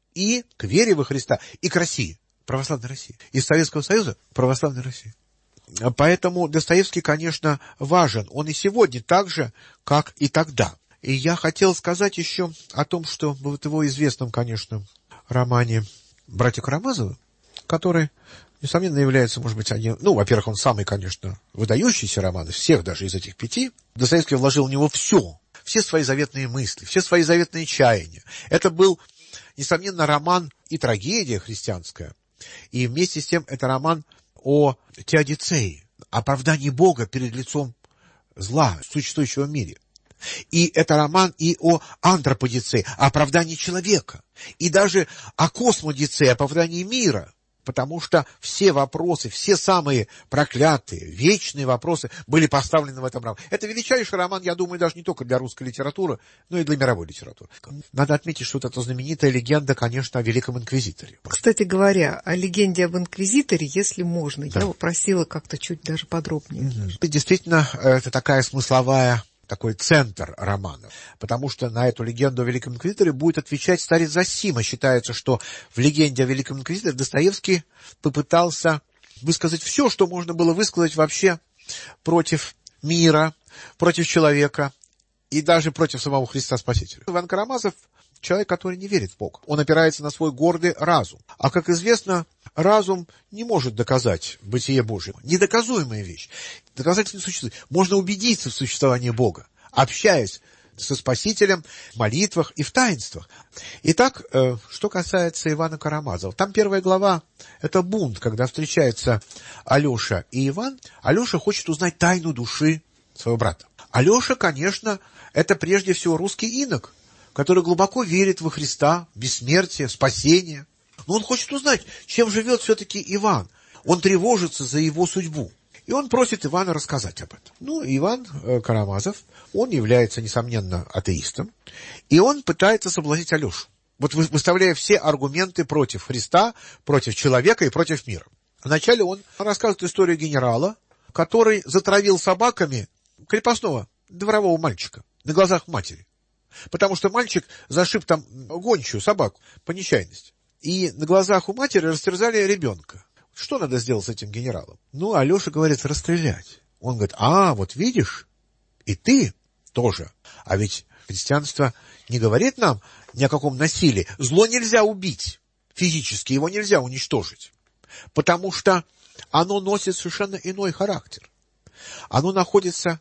и к вере во Христа, и к России. Православной России. Из Советского Союза православной России. Поэтому Достоевский, конечно, важен. Он и сегодня так же, как и тогда. И я хотел сказать еще о том, что в его известном, конечно, романе «Братья Карамазовы», который, несомненно, является, может быть, одним... Ну, во-первых, он самый, конечно, выдающийся роман из всех даже из этих пяти. Достоевский вложил в него все, все свои заветные мысли, все свои заветные чаяния. Это был, несомненно, роман и трагедия христианская. И вместе с тем это роман о теодицее, оправдании Бога перед лицом зла, существующего в мире. И это роман и о антроподицее, о оправдании человека, и даже о космодицее, о оправдании мира, потому что все вопросы, все самые проклятые, вечные вопросы были поставлены в этом романе. Это величайший роман, я думаю, даже не только для русской литературы, но и для мировой литературы. Надо отметить, что вот эта знаменитая легенда, конечно, о Великом Инквизиторе. Кстати говоря, о легенде об Инквизиторе, если можно, да. Я попросила как-то чуть даже подробнее. Mm-hmm. Действительно, это такая смысловая... такой центр романа, потому что на эту легенду о Великом Инквизиторе будет отвечать старец Зосима. Считается, что в легенде о Великом Инквизиторе Достоевский попытался высказать все, что можно было высказать вообще против мира, против человека и даже против самого Христа Спасителя. Иван Карамазов — человек, который не верит в Бога. Он опирается на свой гордый разум. А, как известно, разум не может доказать бытие Божие. Недоказуемая вещь. Доказательство не существует. Можно убедиться в существовании Бога, общаясь со Спасителем в молитвах и в таинствах. Итак, что касается Ивана Карамазова. Там первая глава — это бунт, когда встречаются Алеша и Иван. Алеша хочет узнать тайну души своего брата. Алеша, конечно, это прежде всего русский инок, который глубоко верит во Христа, в бессмертие, в спасение. Но он хочет узнать, чем живет все-таки Иван. Он тревожится за его судьбу. И он просит Ивана рассказать об этом. Ну, Иван э, Карамазов, он является, несомненно, атеистом. И он пытается соблазнить Алешу. Вот выставляя все аргументы против Христа, против человека и против мира. Вначале он рассказывает историю генерала, который затравил собаками крепостного дворового мальчика на глазах матери. Потому что мальчик зашиб там гончую собаку по нечаянности. И на глазах у матери растерзали ребенка. Что надо сделать с этим генералом? Ну, Алеша говорит, расстрелять. Он говорит, а, вот видишь, и ты тоже. А ведь христианство не говорит нам ни о каком насилии. Зло нельзя убить. Физически его нельзя уничтожить. Потому что оно носит совершенно иной характер. Оно находится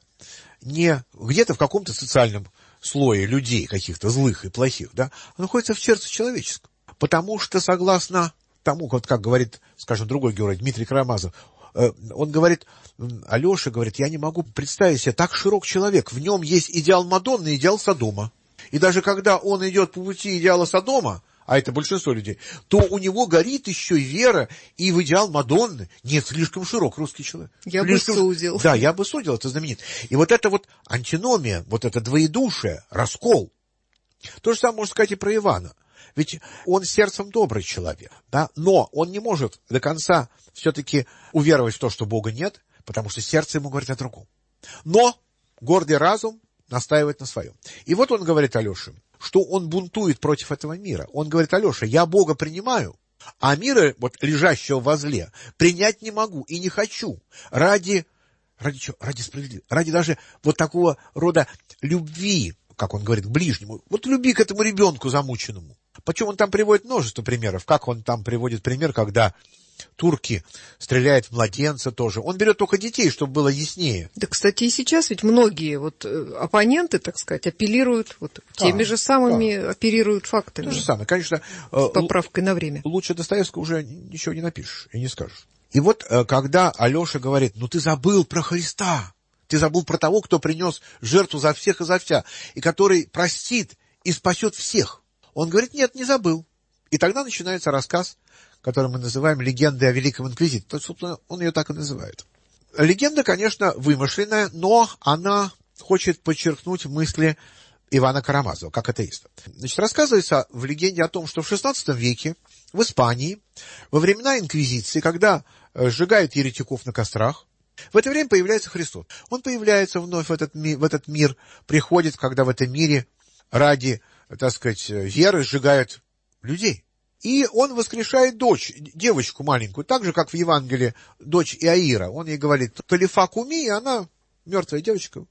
не где-то в каком-то социальном слое людей, каких-то злых и плохих, да, оно находится в сердце человеческом. Потому что, согласно тому, вот как говорит, скажем, другой герой, Дмитрий Карамазов, э, он говорит, Алеша говорит, я не могу представить себе, так широк человек, в нем есть идеал Мадонны и идеал Содома. И даже когда он идет по пути идеала Содома, а это большинство людей, то у него горит еще и вера, и в идеал Мадонны. Нет, слишком широк русский человек. Я слишком... бы судил. Да, я бы судил, это знаменит. И вот это вот антиномия, вот это двоедушие, раскол. То же самое можно сказать и про Ивана. Ведь он сердцем добрый человек, да, но он не может до конца все-таки уверовать в то, что Бога нет, потому что сердце ему говорит о другом. Но гордый разум настаивает на своем. И вот он говорит Алёше, что он бунтует против этого мира. Он говорит, Алеша, я Бога принимаю, а мира, вот лежащего возле, принять не могу и не хочу. Ради, ради чего? Ради справедливости. Ради даже вот такого рода любви, как он говорит, к ближнему. Вот любви к этому ребенку замученному. Причем он там приводит множество примеров. Как он там приводит пример, когда турки стреляют в младенца тоже. Он берет только детей, чтобы было яснее. Да, кстати, и сейчас ведь многие вот оппоненты, так сказать, апеллируют вот да, теми же самыми, да. оперируют фактами. То же самое, конечно. С поправкой на время. Лучше Достоевского уже ничего не напишешь и не скажешь. И вот когда Алеша говорит, ну ты забыл про Христа, ты забыл про того, кто принес жертву за всех и за вся, и который простит и спасет всех. Он говорит, нет, не забыл. И тогда начинается рассказ, который мы называем легендой о Великом Инквизиторе. То есть, собственно, он ее так и называет. Легенда, конечно, вымышленная, но она хочет подчеркнуть мысли Ивана Карамазова, как атеиста. Значит, рассказывается в легенде о том, что в шестнадцатом веке в Испании, во времена Инквизиции, когда сжигают еретиков на кострах, в это время появляется Христос. Он появляется вновь в этот, ми- в этот мир, приходит, когда в этом мире ради, так сказать, веры сжигают людей. И он воскрешает дочь, девочку маленькую, так же, как в Евангелии дочь Иаира. Он ей говорит, «Талифа куми», и она, мертвая девочка,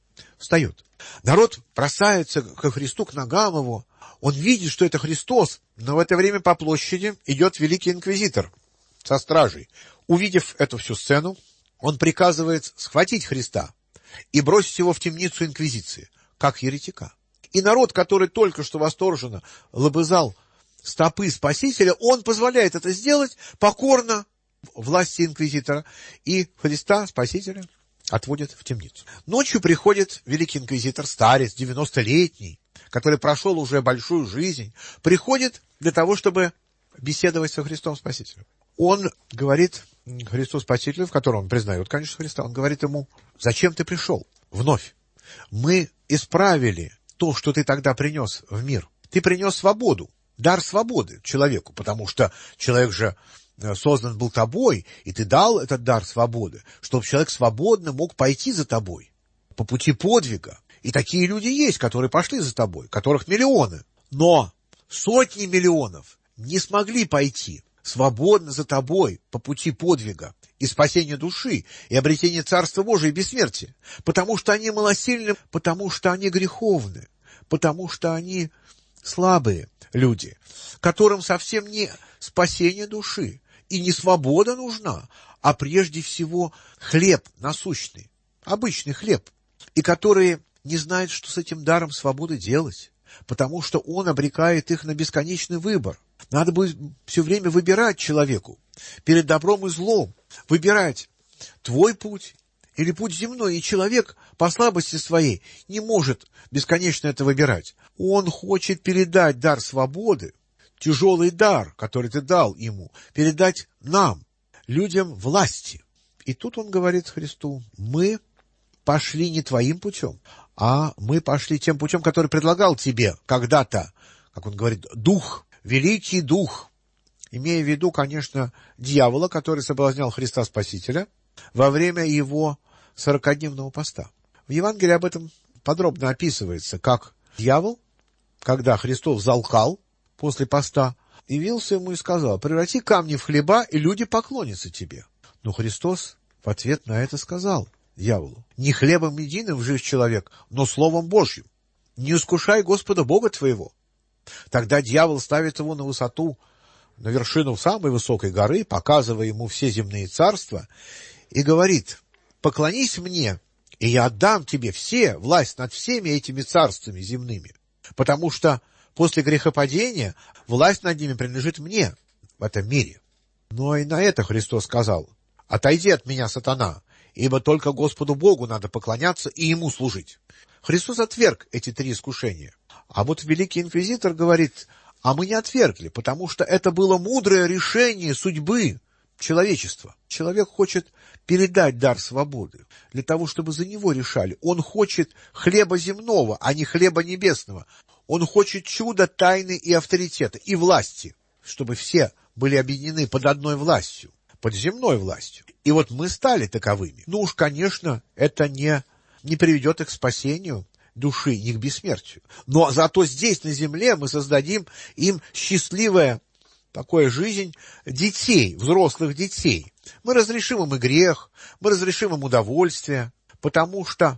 встает. Народ бросается ко Христу, к ногам его. Он видит, что это Христос, но в это время по площади идет великий инквизитор со стражей. Увидев эту всю сцену, он приказывает схватить Христа и бросить его в темницу инквизиции, как еретика. И народ, который только что восторженно лобызал стопы Спасителя, он позволяет это сделать покорно власти инквизитора, и Христа, Спасителя, отводят в темницу. Ночью приходит великий инквизитор, старец, девяностолетний, который прошел уже большую жизнь, приходит для того, чтобы беседовать со Христом Спасителем. Он говорит Христу Спасителю, в котором он признает, конечно, Христа, он говорит ему: зачем ты пришел вновь? Мы исправили то, что ты тогда принес в мир. Ты принес свободу, дар свободы человеку, потому что человек же создан был тобой, и ты дал этот дар свободы, чтобы человек свободно мог пойти за тобой по пути подвига. И такие люди есть, которые пошли за тобой, которых миллионы. Но сотни миллионов не смогли пойти свободно за тобой по пути подвига и спасения души, и обретения Царства Божия и бессмертия, потому что они малосильны, потому что они греховны, потому что они слабые люди, которым совсем не спасение души и не свобода нужна, а прежде всего хлеб насущный, обычный хлеб, и которые не знают, что с этим даром свободы делать, потому что он обрекает их на бесконечный выбор. Надо будет все время выбирать человеку перед добром и злом, выбирать твой путь или путь земной, и человек по слабости своей не может бесконечно это выбирать. Он хочет передать дар свободы, тяжелый дар, который ты дал ему, передать нам, людям власти. И тут он говорит Христу: мы пошли не твоим путем, а мы пошли тем путем, который предлагал тебе когда-то, как он говорит, Дух, Великий Дух, имея в виду, конечно, дьявола, который соблазнял Христа Спасителя во время его сорокадневного поста. В Евангелии об этом подробно описывается, как дьявол, когда Христос залкал после поста, явился ему и сказал: преврати камни в хлеба, и люди поклонятся тебе. Но Христос в ответ на это сказал дьяволу: не хлебом единым жив человек, но словом Божьим. Не искушай Господа Бога твоего. Тогда дьявол ставит его на высоту, на вершину самой высокой горы, показывая ему все земные царства, и говорит: поклонись мне, и я отдам тебе все, власть над всеми этими царствами земными, потому что после грехопадения власть над ними принадлежит мне в этом мире. Но и на это Христос сказал: отойди от меня, сатана, ибо только Господу Богу надо поклоняться и Ему служить. Христос отверг эти три искушения. А вот великий инквизитор говорит: а мы не отвергли, потому что это было мудрое решение судьбы человечества. Человек хочет передать дар свободы для того, чтобы за него решали. Он хочет хлеба земного, а не хлеба небесного. Он хочет чуда, тайны и авторитета, и власти, чтобы все были объединены под одной властью, под земной властью. И вот мы стали таковыми. Ну уж, конечно, это не, не приведет их к спасению души, ни к бессмертию. Но зато здесь, на земле, мы создадим им счастливая такая жизнь детей, взрослых детей. Мы разрешим им и грех, мы разрешим им удовольствие, потому что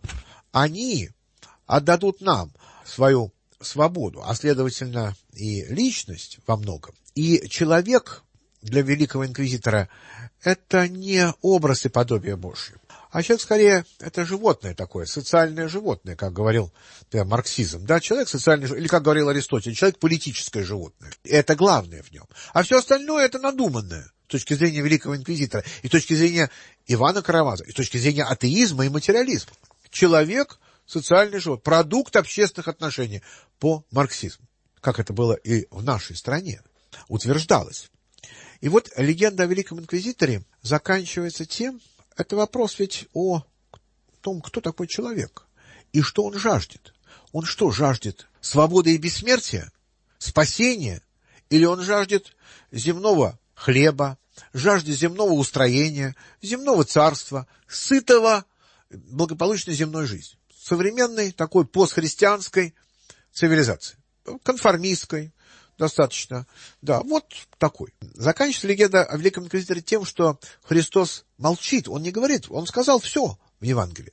они отдадут нам свою свободу, а следовательно и личность во многом. И человек для великого инквизитора — это не образ и подобие Божье, а человек, скорее, это животное такое, социальное животное, как говорил да, марксизм. Да, человек социальный, или, как говорил Аристотель, человек политическое животное. И это главное в нем. А все остальное — это надуманное с точки зрения великого инквизитора, и с точки зрения Ивана Карамазова, и с точки зрения атеизма и материализма. Человек — социальный животное, продукт общественных отношений по марксизму, как это было и в нашей стране, утверждалось. И вот легенда о великом инквизиторе заканчивается тем, это вопрос ведь о том, кто такой человек и что он жаждет. Он что, жаждет свободы и бессмертия, спасения, или он жаждет земного хлеба, жаждет земного устроения, земного царства, сытого, благополучной земной жизни, современной такой постхристианской цивилизации, конформистской, достаточно, да, вот такой. Заканчивается легенда о великом инквизиторе тем, что Христос молчит, он не говорит, он сказал все в Евангелии.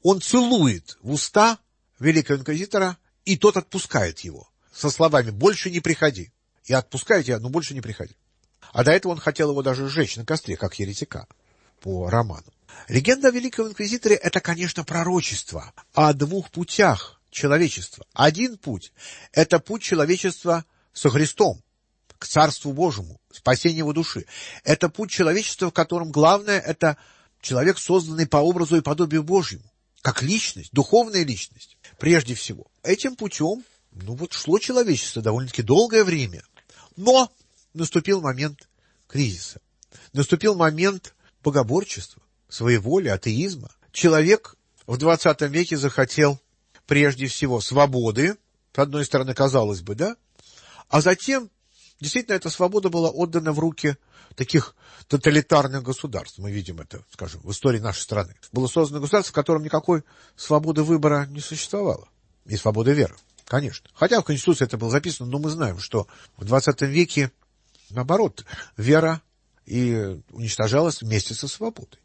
он целует в уста великого инквизитора, и тот отпускает его со словами «больше не приходи». И отпускаю тебя, но больше не приходи. А до этого он хотел его даже сжечь на костре, как еретика, по роману. Легенда о великом инквизиторе – это, конечно, пророчество о двух путях человечества. Один путь – это путь человечества со Христом, к Царству Божьему, спасению его души. Это путь человечества, в котором главное – это человек, созданный по образу и подобию Божьему, как личность, духовная личность, прежде всего. Этим путем, ну вот, шло человечество довольно-таки долгое время. Но наступил момент кризиса. Наступил момент богоборчества, своеволия, атеизма. Человек в двадцатом веке захотел прежде всего свободы, с одной стороны, казалось бы, да, а затем действительно эта свобода была отдана в руки таких тоталитарных государств. Мы видим это, скажем, в истории нашей страны. Было создано государство, в котором никакой свободы выбора не существовало. И свободы веры, конечно. Хотя в Конституции это было записано, но мы знаем, что в двадцатом веке, наоборот, вера и уничтожалась вместе со свободой.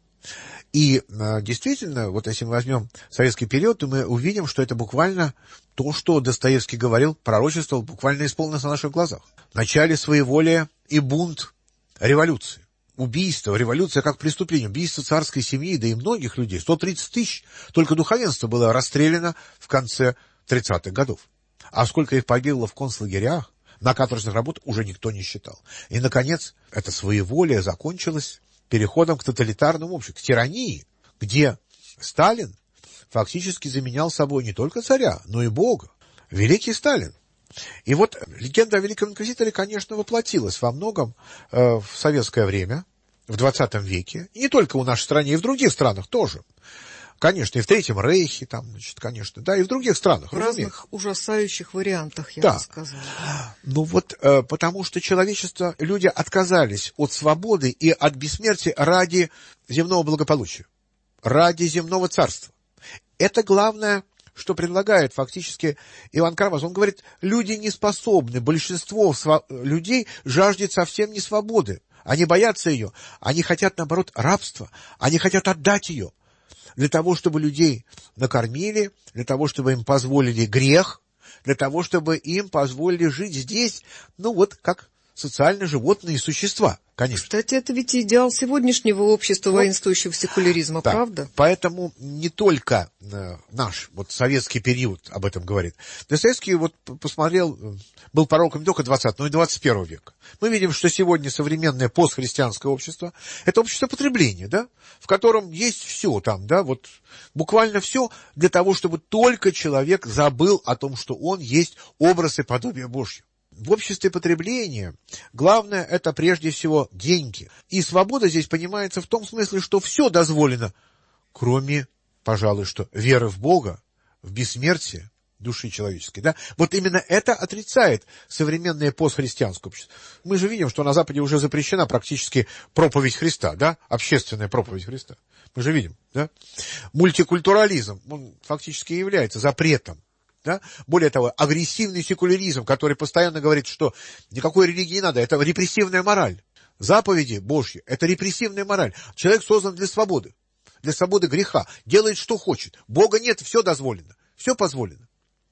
И действительно, вот если мы возьмем советский период, то мы увидим, что это буквально то, что Достоевский говорил, пророчество буквально исполнилось на наших глазах. В начале своеволия и бунт революции. Убийство, революция как преступление, убийство царской семьи, да и многих людей. сто тридцать тысяч только духовенство было расстреляно в конце тридцатых годов. А сколько их погибло в концлагерях, на каторжных работах уже никто не считал. И, наконец, это своеволие закончилось переходом к тоталитарному обществу, к тирании, где Сталин фактически заменял собой не только царя, но и Бога. Великий Сталин. И вот легенда о великом инквизиторе, конечно, воплотилась во многом э, в советское время, в двадцатом веке, и не только у нашей стране, и в других странах тоже. Конечно, и в Третьем Рейхе, там, значит, конечно, да, и в других странах. В разных ужасающих вариантах, я да. бы сказала. Ну вот, э, потому что человечество, люди отказались от свободы и от бессмертия ради земного благополучия, ради земного царства. Это главное, что предлагает фактически Иван Карамазов. Он говорит, люди не способны, большинство сва- людей жаждет совсем не свободы. Они боятся ее, они хотят, наоборот, рабства, они хотят отдать ее. Для того, чтобы людей накормили, для того, чтобы им позволили грех, для того, чтобы им позволили жить здесь, ну вот, как социально животные существа, конечно. Кстати, это ведь идеал сегодняшнего общества, воинствующего секуляризма, да, правда? Поэтому не только э, наш вот советский период об этом говорит. Достоевский вот посмотрел, был пророком не только двадцатого, но и двадцать первого века. Мы видим, что сегодня современное постхристианское общество – это общество потребления, да, в котором есть все там, да, вот буквально все для того, чтобы только человек забыл о том, что он есть образ и подобие Божье. В обществе потребления главное – это прежде всего деньги. И свобода здесь понимается в том смысле, что все дозволено, кроме, пожалуй, что веры в Бога, в бессмертие души человеческой. Да? Вот именно это отрицает современное постхристианское общество. Мы же видим, что на Западе уже запрещена практически проповедь Христа, да? Общественная проповедь Христа. Мы же видим, да? Мультикультурализм, он фактически является запретом. Да? Более того, агрессивный секуляризм, который постоянно говорит, что никакой религии не надо, это репрессивная мораль. Заповеди Божьи – это репрессивная мораль. Человек создан для свободы, для свободы греха, делает, что хочет. Бога нет, все дозволено, все позволено.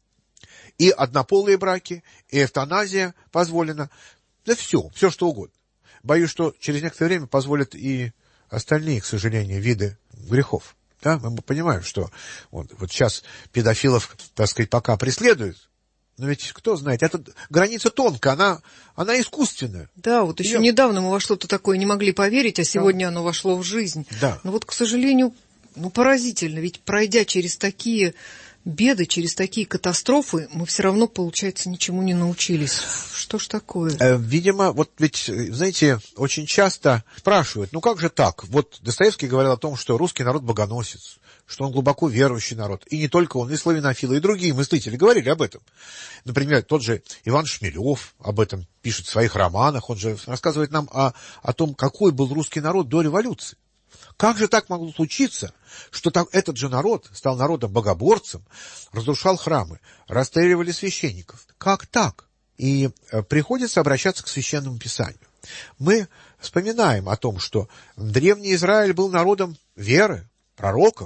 И однополые браки, и эвтаназия позволена, да все, все что угодно. Боюсь, что через некоторое время позволят и остальные, к сожалению, виды грехов. Да, мы понимаем, что вот, вот сейчас педофилов, так сказать, пока преследуют, но ведь кто знает, эта граница тонкая, она, она искусственная. Да, вот еще Ее... недавно мы во что-то такое не могли поверить, а сегодня да. оно вошло в жизнь. Да. Но вот, к сожалению, ну поразительно, ведь пройдя через такие беды, через такие катастрофы, мы все равно, получается, ничему не научились. Что ж такое? Видимо, вот ведь, знаете, очень часто спрашивают, ну как же так? Вот Достоевский говорил о том, что русский народ богоносец, что он глубоко верующий народ. И не только он, и славянофилы, и другие мыслители говорили об этом. Например, тот же Иван Шмелев об этом пишет в своих романах. Он же рассказывает нам о, о том, какой был русский народ до революции. Как же так могло случиться, что так, этот же народ стал народом-богоборцем, разрушал храмы, расстреливали священников? Как так? И э, приходится обращаться к Священному Писанию. Мы вспоминаем о том, что древний Израиль был народом веры, пророков,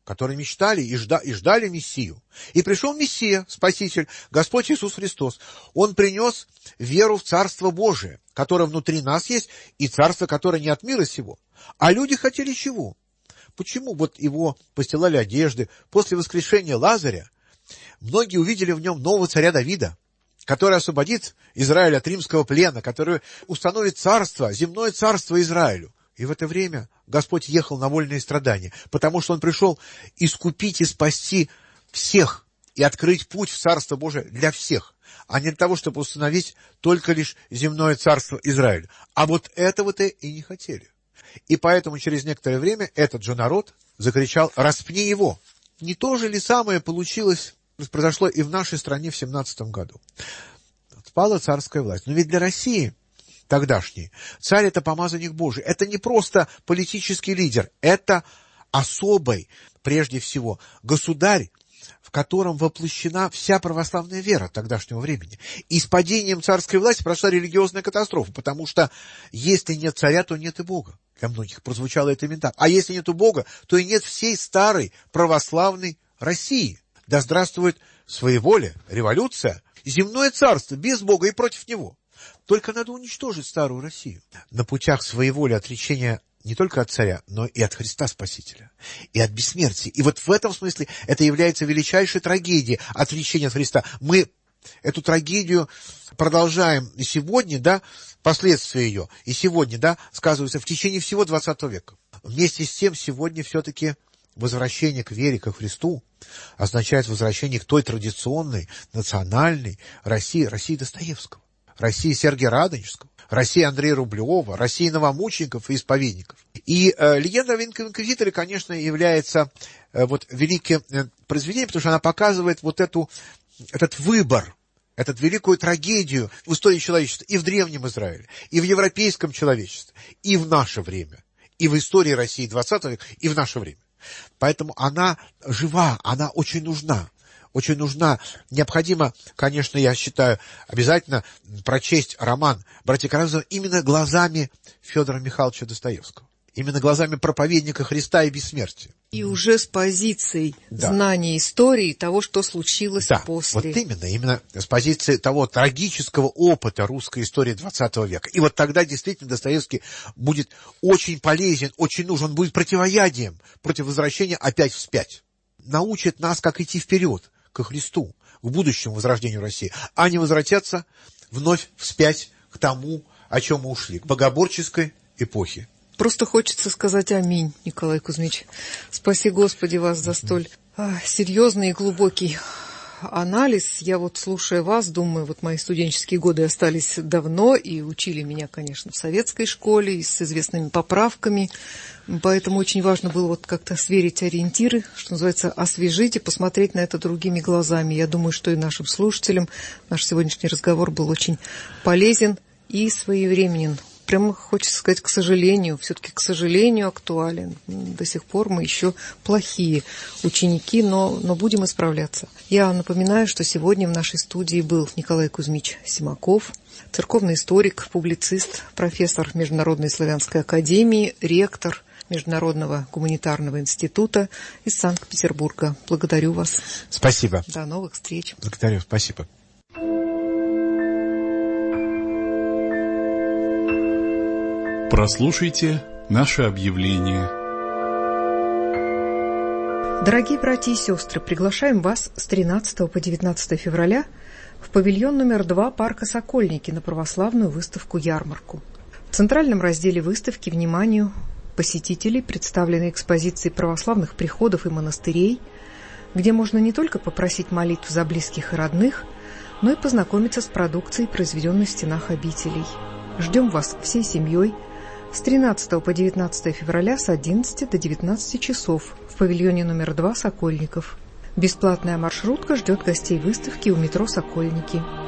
которые мечтали и, жда, и ждали Мессию. И пришел Мессия, Спаситель, Господь Иисус Христос. Он принес веру в Царство Божие, которое внутри нас есть, и Царство, которое не от мира сего. А люди хотели чего? Почему вот его постилали одежды? После воскрешения Лазаря многие увидели в нем нового царя Давида, который освободит Израиль от римского плена, который установит царство, земное царство Израилю. И в это время Господь ехал на вольные страдания, потому что Он пришел искупить и спасти всех и открыть путь в Царство Божие для всех, а не для того, чтобы установить только лишь земное царство Израиля. А вот этого-то и не хотели. И поэтому через некоторое время этот же народ закричал: «Распни его!» Не то же ли самое получилось, произошло и в нашей стране в семнадцатом году? Спала царская власть. Но ведь для России тогдашний царь — это помазанник Божий. Это не просто политический лидер, это особый, прежде всего, государь, в котором воплощена вся православная вера тогдашнего времени. И с падением царской власти прошла религиозная катастрофа, потому что если нет царя, то нет и Бога. Для многих прозвучало это ментально. А если нет Бога, то и нет всей старой православной России. Да здравствует своеволие, революция, земное царство без Бога и против него. Только надо уничтожить старую Россию. На путях своеволия, отречения не только от царя, но и от Христа Спасителя, и от бессмертия. И вот в этом смысле это является величайшей трагедией отречения от Христа. Мы эту трагедию продолжаем и сегодня, да, последствия ее, и сегодня, да, сказываются в течение всего двадцатого века. Вместе с тем, сегодня все-таки возвращение к вере, ко Христу означает возвращение к той традиционной, национальной России, России Достоевского, России Сергия Радонежского, России Андрея Рублева, России новомучеников и исповедников. И э, легенда о Великом Инквизиторе, конечно, является э, вот великим э, произведением, потому что она показывает вот эту, этот выбор, эту великую трагедию в истории человечества и в Древнем Израиле, и в европейском человечестве, и в наше время, и в истории России двадцатого века, и в наше время. Поэтому она жива, она очень нужна. Очень нужна, необходимо, конечно, я считаю, обязательно прочесть роман «Братья Карамазовы» именно глазами Федора Михайловича Достоевского, именно глазами проповедника Христа и бессмертия. И уже с позицией да. знания истории того, что случилось да, после. Вот именно, именно с позиции того трагического опыта русской истории двадцатого века. И вот тогда действительно Достоевский будет очень полезен, очень нужен, он будет противоядием против возвращения опять вспять. Научит нас, как идти вперед, ко Христу, к будущему возрождению России, а не возвратятся вновь вспять к тому, о чем мы ушли, к богоборческой эпохе. Просто хочется сказать аминь, Николай Кузьмич. Спаси Господи вас за столь а, серьезный и глубокий анализ. Я вот, слушая вас, думаю, вот мои студенческие годы остались давно, и учили меня, конечно, в советской школе, и с известными поправками. Поэтому очень важно было вот как-то сверить ориентиры, что называется, освежить и посмотреть на это другими глазами. Я думаю, что и нашим слушателям наш сегодняшний разговор был очень полезен и своевременен. Прямо хочется сказать, к сожалению, все-таки, к сожалению, актуален. До сих пор мы еще плохие ученики, но, но будем исправляться. Я напоминаю, что сегодня в нашей студии был Николай Кузьмич Симаков, церковный историк, публицист, профессор Международной славянской академии, ректор Международного гуманитарного института из Санкт-Петербурга. Благодарю вас. Спасибо. До новых встреч. Благодарю, спасибо. Прослушайте наше объявление. Дорогие братья и сестры, приглашаем вас с тринадцатого по девятнадцатое февраля в павильон номер два парка «Сокольники» на православную выставку-ярмарку. В центральном разделе выставки вниманию посетителей представлены экспозиции православных приходов и монастырей, где можно не только попросить молитв за близких и родных, но и познакомиться с продукцией, произведенной в стенах обителей. Ждем вас всей семьей с тринадцатого по девятнадцатое февраля с одиннадцати до девятнадцати часов в павильоне номер два «Сокольников». Бесплатная маршрутка ждет гостей выставки у метро «Сокольники».